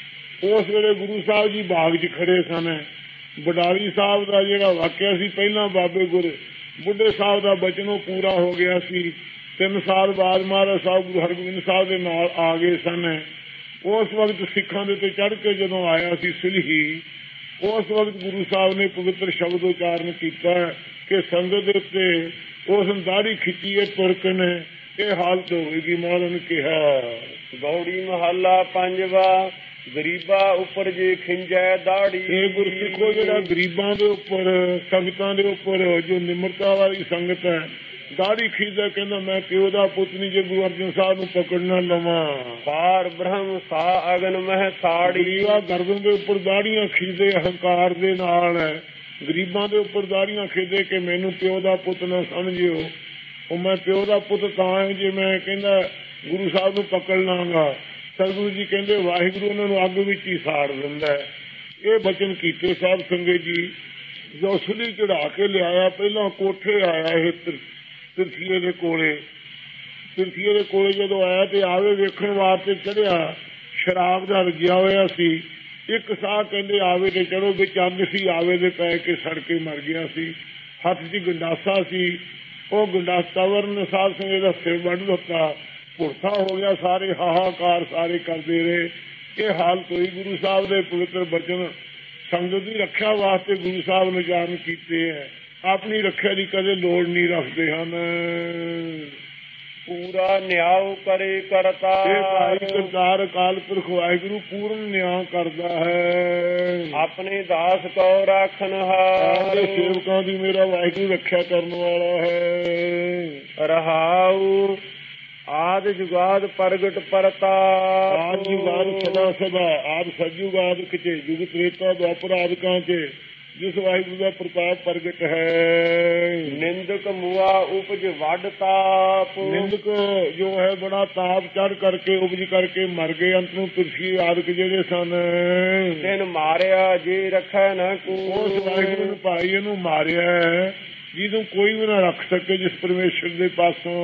ਉਸ ਵੇਲੇ ਗੁਰੂ ਸਾਹਿਬ ਜੀ ਬਾਗ 'ਚ ਖੜੇ ਸਨ। ਬਡਾਲੀ ਸਾਹਿਬ ਦਾ ਜਿਹੜਾ ਵਾਕਿਆ ਸੀ ਪਹਿਲਾਂ ਬਾਬੇ ਗੁਰ ਬੁੱਢੇ ਸਾਹਿਬ ਦਾ ਬਚਨ ਉਹ ਪੂਰਾ ਹੋ ਗਿਆ ਸੀ। 3 ਸਾਲ ਬਾਅਦ ਮਹਾਰਾਜ ਸਾਹਿਬ ਗੁਰੂ ਹਰਗੋਬਿੰਦ ਸਾਹਿਬ ਦੇ ਨਾਲ ਆ ਗਏ ਸਨ। ਉਸ ਵਕਤ ਸਿੱਖਾਂ ਦੇ ਉੱਤੇ ਚੜ੍ਹ ਕੇ ਜਦੋਂ ਆਇਆ ਸੀ ਸੁਲਹੀ, ਉਸ ਵਕਤ ਗੁਰੂ ਸਾਹਿਬ ਨੇ ਪਵਿੱਤਰ ਸ਼ਬਦ ਉਚਾਰਨ ਕੀਤਾ ਕਿ ਸੰਗਤ ਦੇ ਉੱਤੇ ਉਸ ਨੇ ਦਾੜੀ ਖਿੱਚੀ ਹੈ ਤੁਰਕ ਨੇ, ਇਹ ਹਾਲਤ ਹੋਵੇਗੀ। ਮਹਾਰਾਜ ਨੇ ਕਿਹਾ ਗੌੜੀ ਮਹੱਲਾ ਪੰਜਵਾ, ਗਰੀਬਾ ਉੱਪਰ ਜੇ ਖਿੰਜੈ ਦਾੜੀ। ਇਹ ਗੁਰਸਿੱਖੋ ਜਿਹੜਾ ਗਰੀਬਾਂ ਦੇ ਉੱਪਰ ਸੰਗਤਾਂ ਦੇ ਉੱਪਰ ਜੋ ਨਿਮਰਤਾ ਵਾਲੀ ਸੰਗਤ ਹੈ ਦਾੜੀ ਖਿੱਚਦਾ, ਕਹਿੰਦਾ ਮੈਂ ਪਿਓ ਦਾ ਪੁੱਤ ਨਹੀਂ ਜੇ ਗੁਰੂ ਅਰਜਨ ਸਾਹਿਬ ਨੂੰ ਪਕੜ ਨਾ ਲਵਾਂ। ਪਾਰ ਬ੍ਰਹਮ ਸਾ ਅਗਨ ਮਹਿ ਸਾੜੀ। ਗਰਦਨ ਦੇ ਉੱਪਰ ਦਾੜੀਆਂ ਖਿੱਚਦੇ ਹੰਕਾਰ ਦੇ ਨਾਲ, ਗਰੀਬਾਂ ਦੇ ਉੱਪਰ ਦਾੜੀਆਂ ਖਿੱਚਦੇ ਕਿ ਮੈਨੂੰ ਪਿਓ ਦਾ ਪੁੱਤ ਨਾ ਸਮਝਿਓ। ਉਹ ਮੈਂ ਪਿਓ ਦਾ ਪੁੱਤ ਤਾਂ ਜੇ ਮੈਂ ਕਹਿੰਦਾ ਗੁਰੂ ਸਾਹਿਬ ਨੂੰ ਪਕੜ ਲਾਂਗਾ। ਸਤਿਗੁਰੂ ਜੀ ਕਹਿੰਦੇ ਵਾਹਿਗੁਰੂ ਉਹਨਾਂ ਨੂੰ ਅੱਗ ਵਿੱਚ ਹੀ ਸਾੜ ਦਿੰਦਾ। ਇਹ ਬਚਨ ਕੀਤੇ ਸਾਧ ਸੰਗਤ ਜੀ। ਜੋ ਸੁਲੀ ਚੜਾ ਕੇ ਲਿਆਇਆ, ਪਹਿਲਾਂ ਕੋਠੇ ਆਇਆ ਇਹ ਤਿਰਥੀਏ ਦੇ ਕੋਲੇ। ਤਿਰਥੀਏ ਦੇ ਕੋਲੇ ਜਦੋਂ ਆਇਆ ਤੇ ਆਵੇ ਵੇਖਣ ਵਾਸਤੇ ਚੜਿਆ, ਸ਼ਰਾਬ ਦਾ ਰਜਿਆ ਹੋਇਆ ਸੀ। ਇੱਕ ਸਾਹ ਕਹਿੰਦੇ ਆਵੇ ਤੇ ਚੜੋ, ਵਿੱਚ ਅੱਗ ਸੀ, ਆਵੇ ਦੇ ਪੈ ਕੇ ਸੜ ਕੇ ਮਰ ਗਿਆ ਸੀ। ਹੱਥ 'ਚ ਗੰਡਾਸਾ ਸੀ, ਉਹ ਗੰਡਾਸਾ ਵਰਨ ਸਾਧ ਸੰਗਤ ਦਾ ਸਿਰ ਵੱਢ ਦਿੱਤਾ, ਭੁਰਥਾ ਹੋ ਗਿਆ। ਸਾਰੇ ਹਾਹਾਕਾਰ ਸਾਰੇ ਕਰਦੇ ਰਹੇ। ਇਹ ਹਾਲਤ ਹੋਈ। ਗੁਰੂ ਸਾਹਿਬ ਦੇ ਪਵਿੱਤਰ ਬਚਨ ਸੰਗਤ ਦੀ ਰੱਖਿਆ ਵਾਸਤੇ ਗੁਰੂ ਸਾਹਿਬ ਨੇ ਜਾਨ ਕੀਤੇ ਹੈ। ਆਪਣੀ ਰੱਖਿਆ ਦੀ ਕਦੇ ਲੋੜ ਨਹੀਂ ਰੱਖਦੇ ਹਨ। ਪੂਰਾ ਨਿਆਉ ਕਰੇ ਕਰਤਾਰ। ਇਹ ਭਾਈ ਕਰਤਾਰ ਅਕਾਲ ਪੁਰਖ ਵਾਹਿਗੁਰੂ ਪੂਰਨ ਨਿਆਂ ਕਰਦਾ ਹੈ। ਆਪਣੇ ਦਾਸ ਕੋ ਰਾਖਣ ਹਾਰ। ਸੇਵਕਾਂ ਦੀ ਮੇਰਾ ਵਾਹਿਗੁਰੂ ਰੱਖਿਆ ਕਰਨ ਵਾਲਾ ਹੈ। ਰਹਾਉ ਆਦ ਜੁਗਾਦ ਪ੍ਰਗਟ ਪਰਤਾਪ। ਆਦ ਜੁਗਾਦ ਸਦਾ ਸਦਾ ਆਦ ਸਤਿਯੁਗਾਦ ਕਿਤੇ ਜੁਗ ਤ੍ਰੇਤਾ ਦੁਆਪਰ ਆਦਿਕਾਂ ਚ ਜਿਸ ਵਾਹਿਗੁਰੂ ਦਾ ਪ੍ਰਤਾਪ ਪ੍ਰਗਟ ਹੈ। ਨਿੰਦਕ ਮੁਆ ਉਪਜ ਵੱਡ ਤਾਪ। ਨਿੰਦਕ ਜੋ ਹੈ ਬੜਾ ਤਾਪ ਚੜ ਕਰਕੇ ਉਪਜ ਕਰਕੇ ਮਰ ਗਏ। ਅੰਤ ਨੂੰ ਪਿਰਸੀ ਆਦਿਕ ਜਿਹੜੇ ਸਨ ਤਿਨ ਮਾਰਿਆ ਜੇ ਰੱਖੈ ਨਾ ਕੋ। ਉਸ ਵਾਹਿਗੁਰੂ ਨੇ ਭਾਈ ਇਹਨੂੰ ਮਾਰਿਆ ਜਿਹਨੂੰ ਕੋਈ ਵੀ ਨਾ ਰੱਖ ਸਕੇ ਜਿਸ ਪਰਮੇਸ਼ਰ ਦੇ ਪਾਸੋਂ।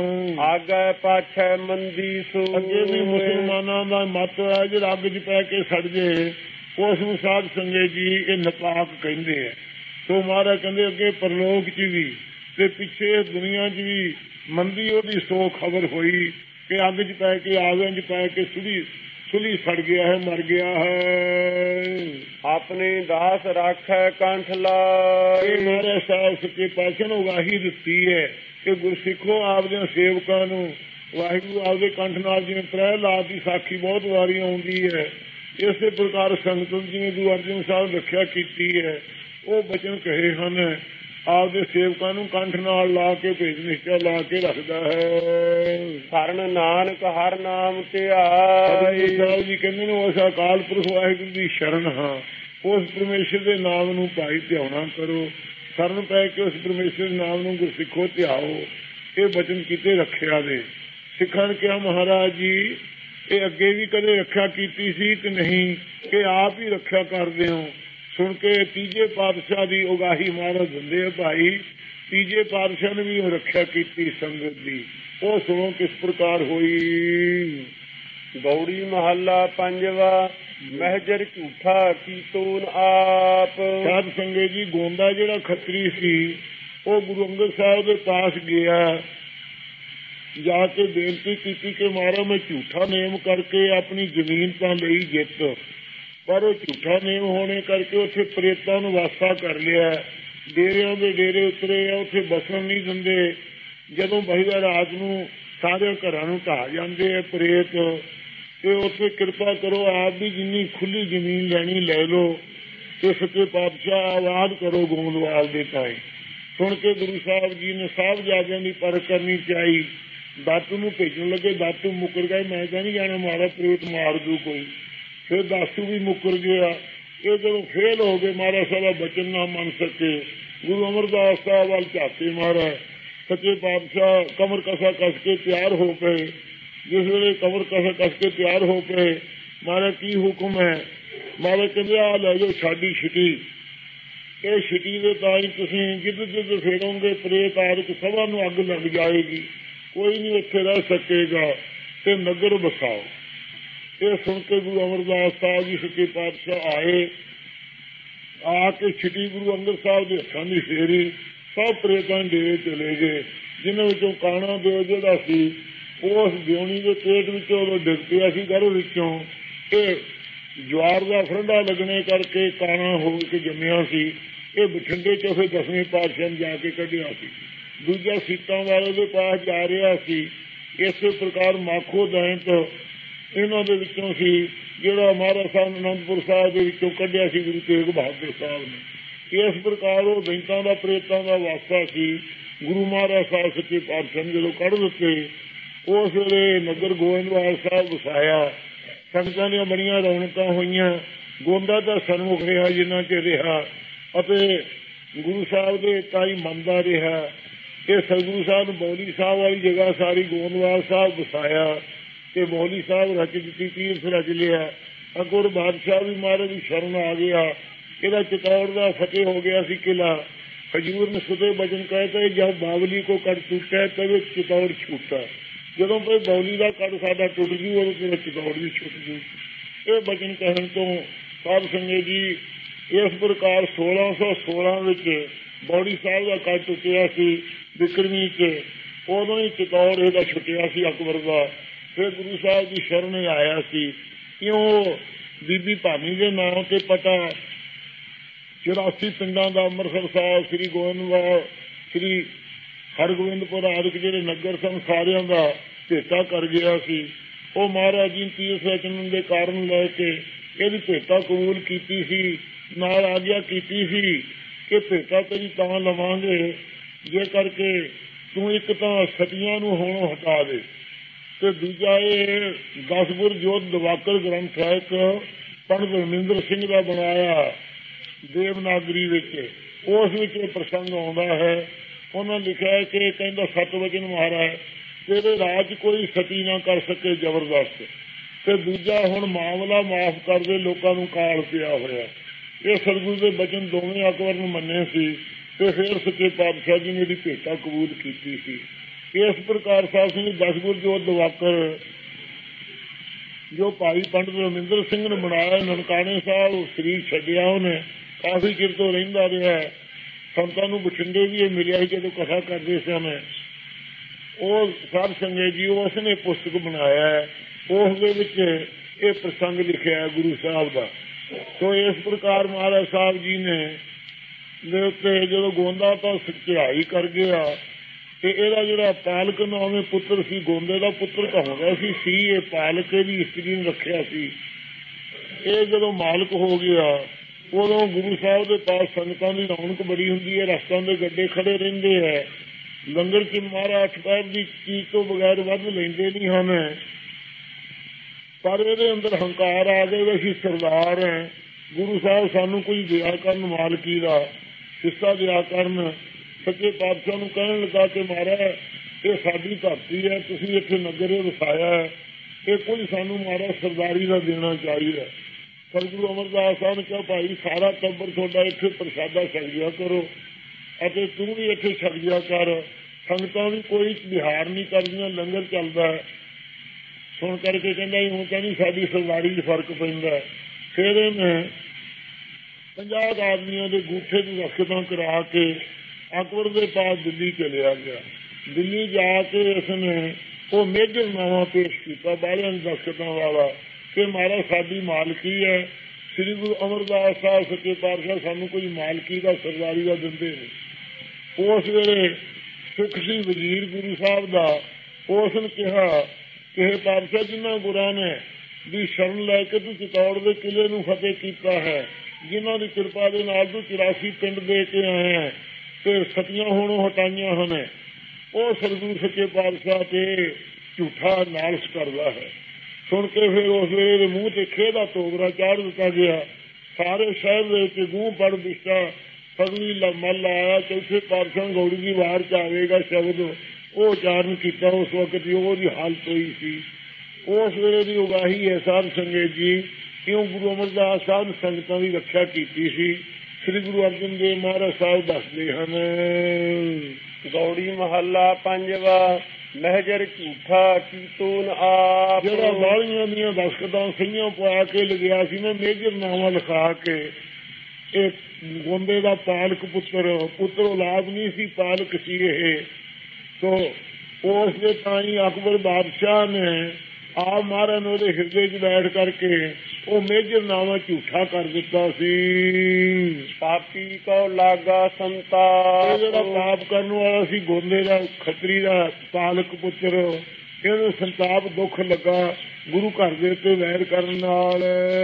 ਆਗੇ ਪਾਛੈ ਮੰਦੀ ਸੂ। ਅੱਗੇ ਵੀ ਮੁਸਲਮਾਨਾਂ ਦਾ ਮਤ ਹੈ ਜੇ ਅੱਗ 'ਚ ਪੈ ਕੇ ਸੜ ਜੇ ਉਸ ਨੂੰ ਸਾਧ ਸੰਗਤ ਜੀ ਇਹ ਨਪਾਕ ਕਹਿੰਦੇ ਆ। ਸੋ ਮਹਾਰਾਜ ਕਹਿੰਦੇ ਅੱਗੇ ਪਰਲੋਕ 'ਚ ਵੀ ਤੇ ਪਿੱਛੇ ਦੁਨੀਆ 'ਚ ਵੀ ਮੰਦੀ ਉਹਦੀ ਸੋ ਖਬਰ ਹੋਈ ਕਿ ਅੱਗ 'ਚ ਪੈ ਕੇ ਆਗਾਂ 'ਚ ਪੈ ਕੇ ਸੁਲੀ ਸੜ ਗਿਆ ਹੈ, ਮਰ ਗਿਆ ਹੈ। ਆਪਣੇ ਦਾਸ ਰਾਖੈ ਕੰਠ ਲਾਇ। ਮਹਾਰਾਜ ਸਾਹਿਬ ਸੱਚੇ ਪਾਤਸ਼ਾਹ ਨੂੰ ਉਗਾਹੀ ਦਿੱਤੀ ਹੈ ਕਿ ਗੁਰਸਿੱਖੋ ਆਪਦੇ ਸੇਵਕਾਂ ਨੂੰ ਵਾਹਿਗੁਰੂ ਆਪਦੇ ਕੰਠ ਨਾਲ, ਜਿਵੇਂ ਪ੍ਰਹਿਲਾਦ ਦੀ ਸਾਖੀ ਬਹੁਤ ਵਾਰੀ ਆਉਂਦੀ ਹੈ, ਇਸੇ ਪ੍ਰਕਾਰ ਸੰਗਤ ਜਿਵੇਂ ਗੁਰੂ ਅਰਜਨ ਸਾਹਿਬ ਰੱਖਿਆ ਕੀਤੀ ਹੈ ਉਹ ਬਚਨ ਕਹੇ ਹਨ। ਆਪਦੇ ਸੇਵਕਾਂ ਨੂੰ ਕੰਠ ਨਾਲ ਲਾ ਕੇ ਭੇਜ ਨਿਸ਼ਚਾ ਲਾ ਕੇ ਰੱਖਦਾ ਹੈ। ਸਰਨ ਨਾਨਕ ਹਰ ਨਾਮ ਧਿਆਈ। ਸਾਹਿਬ ਜੀ ਕਹਿੰਦੇ ਨੇ ਉਸ ਅਕਾਲ ਪੁਰਖ ਵਾਹਿਗੁਰੂ ਦੀ ਸ਼ਰਨ ਹਾਂ, ਉਸ ਪਰਮੇਸ਼ਰ ਦੇ ਨਾਮ ਨੂੰ ਭਾਈ ਧਿਆਉਣਾ ਕਰੋ। ਸਰਨ ਪੈ ਕੇ ਉਸ ਪਰਮੇਸ਼ਰ ਦੇ ਨਾਮ ਨੂੰ ਗੁਰਸਿੱਖੋ ਧਿਆਓ। ਇਹ ਬਚਨ ਕੀਤੇ ਰੱਖਿਆ ਦੇ। ਸਿੱਖਾਂ ਨੇ ਕਿਹਾ ਮਹਾਰਾਜ ਜੀ ਇਹ ਅੱਗੇ ਵੀ ਕਦੇ ਰੱਖਿਆ ਕੀਤੀ ਸੀ ਕਿ ਨਹੀਂ ਕਿ ਆਪ ਹੀ ਰੱਖਿਆ ਕਰਦੇ ਹੋ। ਸੁਣ ਕੇ ਤੀਜੇ ਪਾਤਸ਼ਾਹ ਦੀ ਉਗਾਹੀ ਮਹਾਰਾਜ ਦਿੰਦੇ ਆ ਭਾਈ ਤੀਜੇ ਪਾਤਸ਼ਾਹ ਨੇ ਵੀ ਰੱਖਿਆ ਕੀਤੀ ਸੰਗਤ ਦੀ। ਉਹ ਸੁਣੋ ਕਿਸ ਪ੍ਰਕਾਰ ਹੋਈ। ਗੌੜੀ ਮਹੱਲਾ ਪੰਜਵਾ। ਮਹਿਜਰ ਝੂਠਾ ਕੀਤੂਨ ਆਪ। ਸਾਧ ਸੰਗਤ ਜੀ ਗੋਂਦਾ ਜਿਹੜਾ ਖੱਤਰੀ ਸੀ ਉਹ ਗੁਰੂ ਅੰਗਦ ਸਾਹਿਬ ਦੇ ਪਾਸ ਗਿਆ, ਜਾ ਕੇ ਬੇਨਤੀ ਕੀਤੀ ਕਿ ਮਹਾਰਾਜ ਮੈਂ ਝੂਠਾ ਨੇਮ ਕਰਕੇ ਆਪਣੀ ਜ਼ਮੀਨ ਤਾਂ ਲਈ ਜਿੱਤ, ਪਰ ਉਹ ਝੂਠਾ ਨੇਮ ਹੋਣੇ ਕਰਕੇ ਉੱਥੇ ਪ੍ਰੇਤਾਂ ਨੂੰ ਵਾਸਾ ਕਰ ਲਿਆ। ਡੇਰਿਆਂ ਦੇ ਡੇਰੇ ਉਤਰੇ ਆ, ਉੱਥੇ ਬਸਣ ਨਹੀਂ ਦਿੰਦੇ। ਜਦੋਂ ਬਹੀਦਾ ਰਾਤ ਨੂੰ ਸਾਰੇ ਘਰਾਂ ਨੂੰ ਢਾਹ ਜਾਂਦੇ ਆ ਪ੍ਰੇਤ, ਤੇ ਉੱਥੇ ਕਿਰਪਾ ਕਰੋ ਆਪ ਵੀ ਜਿੰਨੀ ਖੁੱਲੀ ਜ਼ਮੀਨ ਲੈਣੀ ਲੈ ਲਓ ਤੇ ਸੱਚੇ ਪਾਤਸ਼ਾਹ ਆਵਾਜ਼ ਕਰੋ ਗੋਂਦਵਾਲ ਦੇ ਤਾਈ। ਸੁਣ ਕੇ ਗੁਰੂ ਸਾਹਿਬ ਜੀ ਨੇ ਸਾਹਿਬਜ਼ਾਦਿਆਂ ਦੀ ਪਰਖ ਕਰਨੀ ਚਾਹੀ। ਦਾਤੂ ਨੂੰ ਭੇਜਣ ਲੱਗੇ, ਦਾਤੂ ਮੁੱਕਰ ਗਏ, ਮੈਂ ਤਾਂ ਨਹੀਂ ਜਾਣਾ ਮਾਰਾ ਪ੍ਰੇਤ ਮਾਰ ਦੂ ਕੋਈ। ਫਿਰ ਦਾਤੂ ਵੀ ਮੁੱਕਰ ਗਿਆ। ਇਹ ਜਦੋਂ ਫੇਲ ਹੋ ਗਏ ਮਹਾਰਾਜ ਸਾਹਿਬ ਬਚਨ ਨਾ ਮੰਨ ਸਕੇ। ਗੁਰੂ ਅਮਰਦਾਸ ਸਾਹਿਬ ਵੱਲ ਝਾਕੇ ਮਾਰਾ। ਸੱਚੇ ਪਾਤਸ਼ਾਹ ਕਮਰ ਕਸਾ ਕੱਸ ਕੇ ਤਿਆਰ ਹੋ ਪਏ। ਜਿਸ ਵੇਲੇ ਕਮਰ ਕਸਾ ਕੱਸ ਕੇ ਤਿਆਰ ਹੋ ਪਏ ਮਹਾਰਾਜ ਕੀ ਹੁਕਮ ਹੈ। ਮਹਾਰਾਜ ਕਹਿੰਦੇ ਆ ਲੈ ਜਾਓ ਸਾਡੀ ਛਿਟੀ, ਇਹ ਛਿਟੀ ਦੇ ਤਾਂ ਹੀ ਤੁਸੀਂ ਜਿੱਦ ਜਿੱਦ ਫੇਰੋਗੇ ਪ੍ਰੇਤ ਆਦਿਕ ਸਭਾ ਨੂੰ ਅੱਗ ਲੱਗ ਜਾਏਗੀ, ਕੋਈ ਨਹੀਂ ਇੱਥੇ ਰਹਿ ਸਕੇਗਾ ਤੇ ਨਗਰ ਬਸਾਓ। ਇਹ ਸੁਣ ਕੇ ਗੁਰੂ ਅਮਰਦਾਸ ਸਾਹਿਬ ਜੀ ਸੱਚੇ ਪਾਤਸ਼ਾਹ ਆਏ। ਆ ਕੇ ਛਿਟੀ ਗੁਰੂ ਅੰਗਦ ਸਾਹਿਬ ਦੇ ਹੱਥਾਂ ਦੀ ਫੇਰੀ। ਸਭ ਪ੍ਰੇਤਾਂ ਡੇਰੇ ਚਲੇ ਗਏ। ਜਿਹਨਾਂ ਵਿੱਚੋਂ ਕਾਣਾ ਦਿਓ ਜਿਹੜਾ ਸੀ ਉਸ ਦਿਉਣੀ ਦੇ ਪੇਟ ਵਿੱਚੋਂ ਉਦੋਂ ਡਿੱਗ ਪਿਆ ਸੀ ਗਰਭ ਵਿੱਚੋਂ। ਇਹ ਜਵਾਰ ਦਾ ਫਰੰਡਾ ਲੱਗਣੇ ਕਰਕੇ ਕਾਣਾ ਹੋ ਕੇ ਜੰਮਿਆ ਸੀ। ਇਹ ਬਠਿੰਡੇ ਚ ਫਿਰ 10ਵੇਂ ਪਾਤਸ਼ਾਹ ਨੇ ਜਾ ਕੇ ਕੱਢਿਆ ਸੀ। ਦੂਜਾ ਸੀਤਾਂ ਵਾਲੇ ਦੇ ਪਾਸ ਜਾ ਰਿਹਾ ਸੀ। ਇਸੇ ਪ੍ਰਕਾਰ ਮਾਖੋ ਦੈਂਤ ਇਹਨਾਂ ਦੇ ਵਿੱਚੋਂ ਸੀ ਜਿਹੜਾ ਮਹਾਰਾਜ ਸਾਹਿਬ ਅਨੰਦਪੁਰ ਸਾਹਿਬ ਦੇ ਵਿੱਚੋਂ ਕੱਢਿਆ ਸੀ ਗੁਰੂ ਤੇਗ ਬਹਾਦਰ ਸਾਹਿਬ ਨੇ। ਇਸ ਪ੍ਰਕਾਰ ਉਹ ਦੈਂਤਾਂ ਦਾ ਪ੍ਰੇਤਾਂ ਦਾ ਵਾਸਾ ਸੀ। ਗੁਰੂ ਮਹਾਰਾਜ ਸਾਹਿਬ ਸੱਚੇ ਪਾਤਸ਼ਾਹ ਨੇ ਜਦੋਂ ਕੱਢ ਦਿੱਤੇ ਉਸ ਵੇਲੇ ਨਗਰ ਗੋਇੰਦਵਾਲ ਸਾਹਿਬ ਵਸਾਇਆ। ਸੰਗਤਾਂ ਦੀਆਂ ਬੜੀਆਂ ਰੌਣਕਾਂ ਹੋਈਆਂ। ਗੋਂਦਾ ਦਾ ਸਨਮੁਖ ਰਿਹਾ ਜਿੰਨਾ ਚਿਰ ਰਿਹਾ ਅਤੇ ਗੁਰੂ ਸਾਹਿਬ ਦੇ ਤਾਈ ਮੰਨਦਾ ਰਿਹਾ। ਇਹ ਸਤਿਗੁਰੂ ਸਾਹਿਬ ਨੂੰ ਬੌਲੀ ਸਾਹਿਬ ਵਾਲੀ ਜਗ੍ਹਾ ਸਾਰੀ ਗੋਇੰਦਵਾਲ ਸਾਹਿਬ ਵਸਾਇਆ ਤੇ ਬੌਲੀ ਸਾਹਿਬ ਰਚ ਦਿੱਤੀ, ਤੀਰਥ ਰਚ ਲਿਆ। ਅਕਬਰ ਬਾਦਸ਼ਾਹ ਵੀ ਮਹਾਰਾਜ ਦੀ ਸ਼ਰਨ ਆ ਗਿਆ। ਇਹਦਾ ਚਿਤੌੜ ਦਾ ਫਤਿਹ ਹੋ ਗਿਆ ਸੀ ਕਿਲਾ। ਹਜ਼ੂਰ ਨੇ ਸੁਦੇ ਬਚਨ ਕਹੇ ਜਦ ਬਾਵਲੀ ਕੋ ਕੱਢ ਟੁੱਟਿਆ ਤਵੇ ਚਿਤੌੜ ਛੂਟਾ। ਜਦੋਂ ਕੋਈ ਬੌਲੀ ਦਾ ਕੱਢ ਸਾਡਾ ਟੁੱਟ ਜੂ ਉਹਦੇ ਤੇ ਚਿਤੌੜ ਵੀ ਛੁੱਟ ਜੂ। ਇਹ ਬਚਨ ਕਹਿਣ ਤੋਂ ਸਾਧ ਸੰਗਤ ਜੀ ਇਸ ਪ੍ਰਕਾਰ 1616 ਵਿੱਚ ਬੌੜੀ ਸਾਹਿਬ ਦਾ ਕੱਢ ਟੁੱਟਿਆ ਸੀ ਬਿਕਰਮੀ ਚ। ਉਦੋਂ ਹੀ ਚਿਤੌੜ ਇਹਦਾ ਛੁੱਟਿਆ ਸੀ ਅਕਬਰ ਦਾ। ਫਿਰ ਗੁਰੂ ਸਾਹਿਬ ਦੀ ਸ਼ਰਨ ਆਇਆ ਸੀ। ਕਿਉਂ ਬੀਬੀ ਭਾਨੀ ਦੇ ਨਾਂ ਤੇ ਪਤਾ 84 ਪਿੰਡਾਂ ਦਾ ਅੰਮ੍ਰਿਤਸਰ ਸਾਹਿਬ, ਸ੍ਰੀ ਗੋਇੰਦਵਾਲ, ਸ੍ਰੀ ਹਰਗੋਬਿੰਦਪੁਰ ਆਦਿਕ ਜਿਹੜੇ ਨਗਰ ਸਨ ਸਾਰਿਆਂ ਦਾ ਭੇਟਾ ਕਰ ਗਿਆ ਸੀ। ਉਹ ਮਹਾਰਾਜ ਜੀ ਤੀਰਥ ਰਚਨ ਦੇ ਕਾਰਨ ਲੈ ਕੇ ਇਹਦੀ ਭੇਟਾ ਕਬੂਲ ਕੀਤੀ ਸੀ, ਨਾਲ ਆਗਿਆ ਕੀਤੀ ਸੀ ਕਿ ਭੇਟਾ ਤੇਰੀ ਤਾਂ ਲਵਾਂਗੇ ਜੇ ਕਰਕੇ ਤੂੰ ਇੱਕ ਤਾਂ ਸਤੀਆਂ ਨੂੰ ਹੁਣ ਹਟਾ ਦੇ, ਤੇ ਦੂਜਾ ਇਹ 10 ਗੁਰ ਜੋਤ ਦਵਾਕਰ ਗ੍ਰੰਥ ਹੈ ਇੱਕ ਪੰਡਤ ਰਮਿੰਦਰ ਸਿੰਘ ਦਾ ਬਣਾਇਆ ਦੇਵਨਾਗਰੀ ਵਿੱਚ, ਉਸ ਵਿੱਚ ਇਹ ਪ੍ਰਸੰਗ ਆਉਂਦਾ ਹੈ। ਉਹਨਾਂ ਲਿਖਿਆ ਕਿ ਕਹਿੰਦਾ ਸਤ ਵਚਨ ਮਹਾਰਾਜ ਤੇਰੇ ਰਾਜ ਕੋਈ ਸਤੀ ਨਾ ਕਰ ਸਕੇ ਜ਼ਬਰਦਸਤ, ਤੇ ਦੂਜਾ ਹੁਣ ਮਾਮਲਾ ਮਾਫ ਕਰਦੇ ਲੋਕਾਂ ਨੂੰ ਕਾਲ ਪਿਆ ਹੋਇਆ। ਇਹ ਸਤਿਗੁਰੂ ਦੇ ਬਚਨ ਦੋਵੇਂ ਅਕਬਰ ਨੂੰ ਮੰਨੇ ਸੀ ਤੇ ਫਿਰ ਸੱਚੇ ਪਾਤਸ਼ਾਹ ਜੀ ਨੇ ਇਹਦੀ ਭੇਟਾ ਕਬੂਲ ਕੀਤੀ ਸੀ। ਇਸ ਪ੍ਰਕਾਰ ਸਾਹਿਬ ਸਿੰਘ 10 ਗੁਰ ਜੋਤ ਦਵਾਕਰ ਜੋ ਭਾਈ ਪੰਡਤ ਰਮਿੰਦਰ ਸਿੰਘ ਨੇ ਬਣਾਇਆ, ਨਨਕਾਣੇ ਸਾਹਿਬ ਸਰੀਰ ਛੱਡਿਆ ਉਹਨੇ, ਕਾਫੀ ਚਿਰ ਤੋਂ ਰਹਿੰਦਾ ਰਿਹਾ। ਸੰਤਾਂ ਨੂੰ ਬਠਿੰਡੇ ਵੀ ਇਹ ਮਿਲਿਆ ਸੀ ਜਦੋਂ ਕਥਾ ਕਰਦੇ ਸਨ। ਉਹ ਸਾਧ ਸੰਗਤ ਜੀ ਉਸਨੇ ਪੁਸਤਕ ਬਣਾਇਆ ਹੈ, ਉਸ ਦੇ ਵਿੱਚ ਇਹ ਪ੍ਰਸੰਗ ਲਿਖਿਆ ਹੈ ਗੁਰੂ ਸਾਹਿਬ ਦਾ। ਸੋ ਇਸ ਪ੍ਰਕਾਰ ਮਹਾਰਾਜ ਸਾਹਿਬ ਜੀ ਨੇ ਦੇ ਉੱਤੇ ਜਦੋਂ ਗੋਂਦਾ ਤਾਂ ਚੜ੍ਹਾਈ ਕਰ ਗਿਆ ਤੇ ਇਹਦਾ ਜਿਹੜਾ ਪਾਲਕ ਨਾਮੇ ਪੁੱਤਰ ਸੀ, ਗੋਂਦੇ ਦਾ ਪੁੱਤਰ ਕਹਾਉਂਦਾ ਸੀ ਇਹ ਪਾਲਕ ਦੀ ਇਸਤਰੀ ਨੂੰ ਰੱਖਿਆ ਸੀ। ਇਹ ਜਦੋਂ ਮਾਲਕ ਹੋ ਗਿਆ ਉਦੋਂ ਗੁਰੂ ਸਾਹਿਬ ਦੇ ਪਾਸ ਸੰਗਤਾਂ ਦੀ ਰੌਣਕ ਬੜੀ ਹੁੰਦੀ ਹੈ, ਰਸਤਾਂ ਦੇ ਗੱਡੇ ਖੜੇ ਰਹਿੰਦੇ ਹੈ, ਲੰਗਰ ਚ ਮਹਾਰਾਜ 8 ਪੈਰ ਦੀ ਚੀਜ਼ ਤੋਂ ਬਗੈਰ ਵੱਧ ਲੈਂਦੇ ਨਹੀਂ ਹਨ। ਪਰ ਇਹਦੇ ਅੰਦਰ ਹੰਕਾਰ ਆ ਗਏ ਵੀ ਅਸੀਂ ਸਰਦਾਰ ਹੈ, ਗੁਰੂ ਸਾਹਿਬ ਸਾਨੂੰ ਕੋਈ ਦਿਆ ਕਰਨ, ਮਾਲਕੀ ਦਾ ਹਿੱਸਾ ਦਿਆ ਕਰਨ। ਸੱਚੇ ਪਾਤਸ਼ਾਹ ਨੂੰ ਕਹਿਣ ਲੱਗਾ ਕਿ ਮਹਾਰਾਜ ਇਹ ਸਾਡੀ ਧਰਤੀ ਹੈ, ਤੁਸੀਂ ਇੱਥੇ ਨਗਰ ਵਸਾਇਆ ਹੈ, ਇਹ ਕੁਝ ਸਾਨੂੰ ਮਹਾਰਾਜ ਸਰਦਾਰੀ ਦਾ ਦੇਣਾ ਚਾਹੀਦਾ। ਸਤਿਗੁਰੂ ਅਮਰਦਾਸ ਸਾਹਿਬ ਨੇ ਕਿਹਾ ਭਾਈ ਸਾਰਾ ਟੱਬਰ ਤੁਹਾਡਾ ਇੱਥੇ ਪ੍ਰਸ਼ਾਦਾ ਛਕ ਜਿਆ ਕਰੋ ਅਤੇ ਤੂੰ ਵੀ ਇੱਥੇ ਛਕ ਜਿਆ ਕਰ। ਸੰਗਤਾਂ ਵੀ ਕੋਈ ਵਿਹਾਰ ਨਹੀਂ ਕਰਦੀਆਂ, ਲੰਗਰ ਚੱਲਦਾ ਹੈ। ਸੁਣ ਕਰਕੇ ਕਹਿੰਦਾ ਹੁਣ ਕਹਿੰਦੀ ਸਾਡੀ ਸਰਦਾਰੀ 'ਚ ਫਰਕ ਪੈਂਦਾ। ਫਿਰ ਇਹਨੇ 50 ਆਦਮੀਆਂ ਦੇ ਗੂਠੇ ਦੀ ਰਖਤਾਂ ਕਰਾ ਕੇ ਅਕਬਰ ਦੇ ਪਾਸ ਦਿੱਲੀ ਚਲਿਆ ਗਿਆ। ਦਿੱਲੀ ਜਾ ਕੇ ਇਸਨੇ ਉਹ ਮੇਜਰਨਾਮਾ ਪੇਸ਼ ਕੀਤਾ ਬਾਲਿਆਂ ਦੀ ਦਸਖਤਾਂ ਵਾਲਾ ਕਿ ਮਹਾਰਾਜ ਸਾਡੀ ਮਾਲਕੀ ਹੈ, ਸ੍ਰੀ ਗੁਰੂ ਅਮਰਦਾਸ ਸਾਹਿਬ ਸੱਚੇ ਪਾਤਸ਼ਾਹ ਸਾਨੂੰ ਕੋਈ ਮਾਲਕੀ ਦਾ ਸਰਦਾਰੀ ਦਾ ਦਿੰਦੇ ਨੇ। ਉਸ ਵੇਲੇ ਸਿੱਖ ਸੀ ਵਜ਼ੀਰ ਗੁਰੂ ਸਾਹਿਬ ਦਾ, ਉਸ ਨੇ ਕਿਹਾ ਕਿ ਪਾਤਸ਼ਾਹ ਜਿਨ੍ਹਾਂ ਗੁਰਾਂ ਨੇ ਵੀ ਸ਼ਰਨ ਲੈ ਕੇ ਤੂੰ ਚਿਤੌੜ ਦੇ ਕਿਲੇ ਨੂੰ ਫਤਿਹ ਕੀਤਾ ਹੈ, ਜਿਨ੍ਹਾਂ ਦੀ ਕਿਰਪਾ ਦੇ ਨਾਲ ਤੂੰ 84 ਪਿੰਡ ਦੇ ਕੇ ਆਏ ਹੈ ਤੇ ਸਤੀਆਂ ਹੋਣੋਂ ਹਟਾਈਆਂ ਹਨ, ਉਹ ਸਤਿਗੁਰੂ ਸੱਚੇ ਪਾਤਸ਼ਾਹ ਤੇ ਝੂਠਾ ਨਾਲਸ ਕਰਦਾ ਹੈ। ਸੁਣ ਕੇ ਫਿਰ ਉਸ ਵੇਲੇ ਦੇ ਮੂੰਹ ਤੇ ਖੇਹ ਦਾ ਤੋਬਰਾ ਚਾੜ ਦਿੱਤਾ ਗਿਆ। ਸਾਰੇ ਸ਼ਹਿਰ ਦੇ ਵਿੱਚ ਗੂੰ ਪੜ ਦਿੱਤਾ, ਸਗਲੀ ਮੱਲ ਆਇਆ। ਚੌਥੇ ਪਾਤਸ਼ਾਹ ਗੌੜੀ ਦੀ ਵਾਰ ਚ ਆਵੇਗਾ ਸ਼ਬਦ, ਉਹ ਉਚਾਰਨ ਕੀਤਾ। ਉਸ ਵਕਤ ਉਹਦੀ ਹਾਲਤ ਹੋਈ ਸੀ। ਉਸ ਵੇਲੇ ਦੀ ਉਗਾਹੀ ਹੈ ਸਾਧ ਸੰਗਤ ਜੀ, ਕਿਉਂ ਗੁਰੂ ਅਮਰਦਾਸ ਸਾਹਿਬ ਨੇ ਸੰਗਤਾਂ ਦੀ ਰੱਖਿਆ ਕੀਤੀ ਸੀ। ਸ੍ਰੀ ਗੁਰੂ ਅਰਜਨ ਦੇਵ ਮਹਾਰਾਜ ਸਾਹਿਬ ਦੱਸਦੇ ਹਨ, ਗੌੜੀ ਮਹੱਲਾ ਪੰਜਵਾ, ਮਹਿਜਰ ਝੂਠਾ ਕੀਤੂਨ ਆਪ। ਜਿਹੜਾ ਬਾਲੀਆਂ ਦੀਆਂ ਦਸਖਤਾਂ ਸਹੀਆਂ ਪਵਾ ਕੇ ਲਗਿਆ ਸੀ ਨਾ, ਮੇਜਰਨਾਮਾ ਲਿਖਾ ਕੇ, ਇਹ ਗੋਂਦੇ ਦਾ ਪਾਲਕ ਪੁੱਤਰ ਔਲਾਦ ਨਹੀਂ ਸੀ, ਪਾਲਕ ਸੀ ਇਹ। ਸੋ ਉਸ ਦੇ ਤਾਈ ਅਕਬਰ ਬਾਦਸ਼ਾਹ ਨੇ ਆਪ ਮਹਾਰਾਜ ਨੂੰ ਉਹਦੇ ਹਿਰਦੇ 'ਚ ਬੈਠ ਕਰਕੇ ਉਹ ਮੇਜਰਨਾਮਾ ਝੂਠਾ ਕਰ ਦਿੱਤਾ ਸੀ। ਪਾਪੀ ਕੋ ਲਾਗਾ ਸੰਤਾਪ। ਜਿਹੜਾ ਪਾਪ ਕਰਨ ਵਾਲਾ ਸੀ ਗੋਂਦੇ ਦਾ ਖੱਤਰੀ ਦਾ ਪਾਲਕ ਪੁੱਤਰ, ਇਹਨੂੰ ਸੰਤਾਪ ਦੁੱਖ ਲੱਗਾ ਗੁਰੂ ਘਰ ਦੇ ਉੱਤੇ ਵੈਰ ਕਰਨ ਨਾਲ।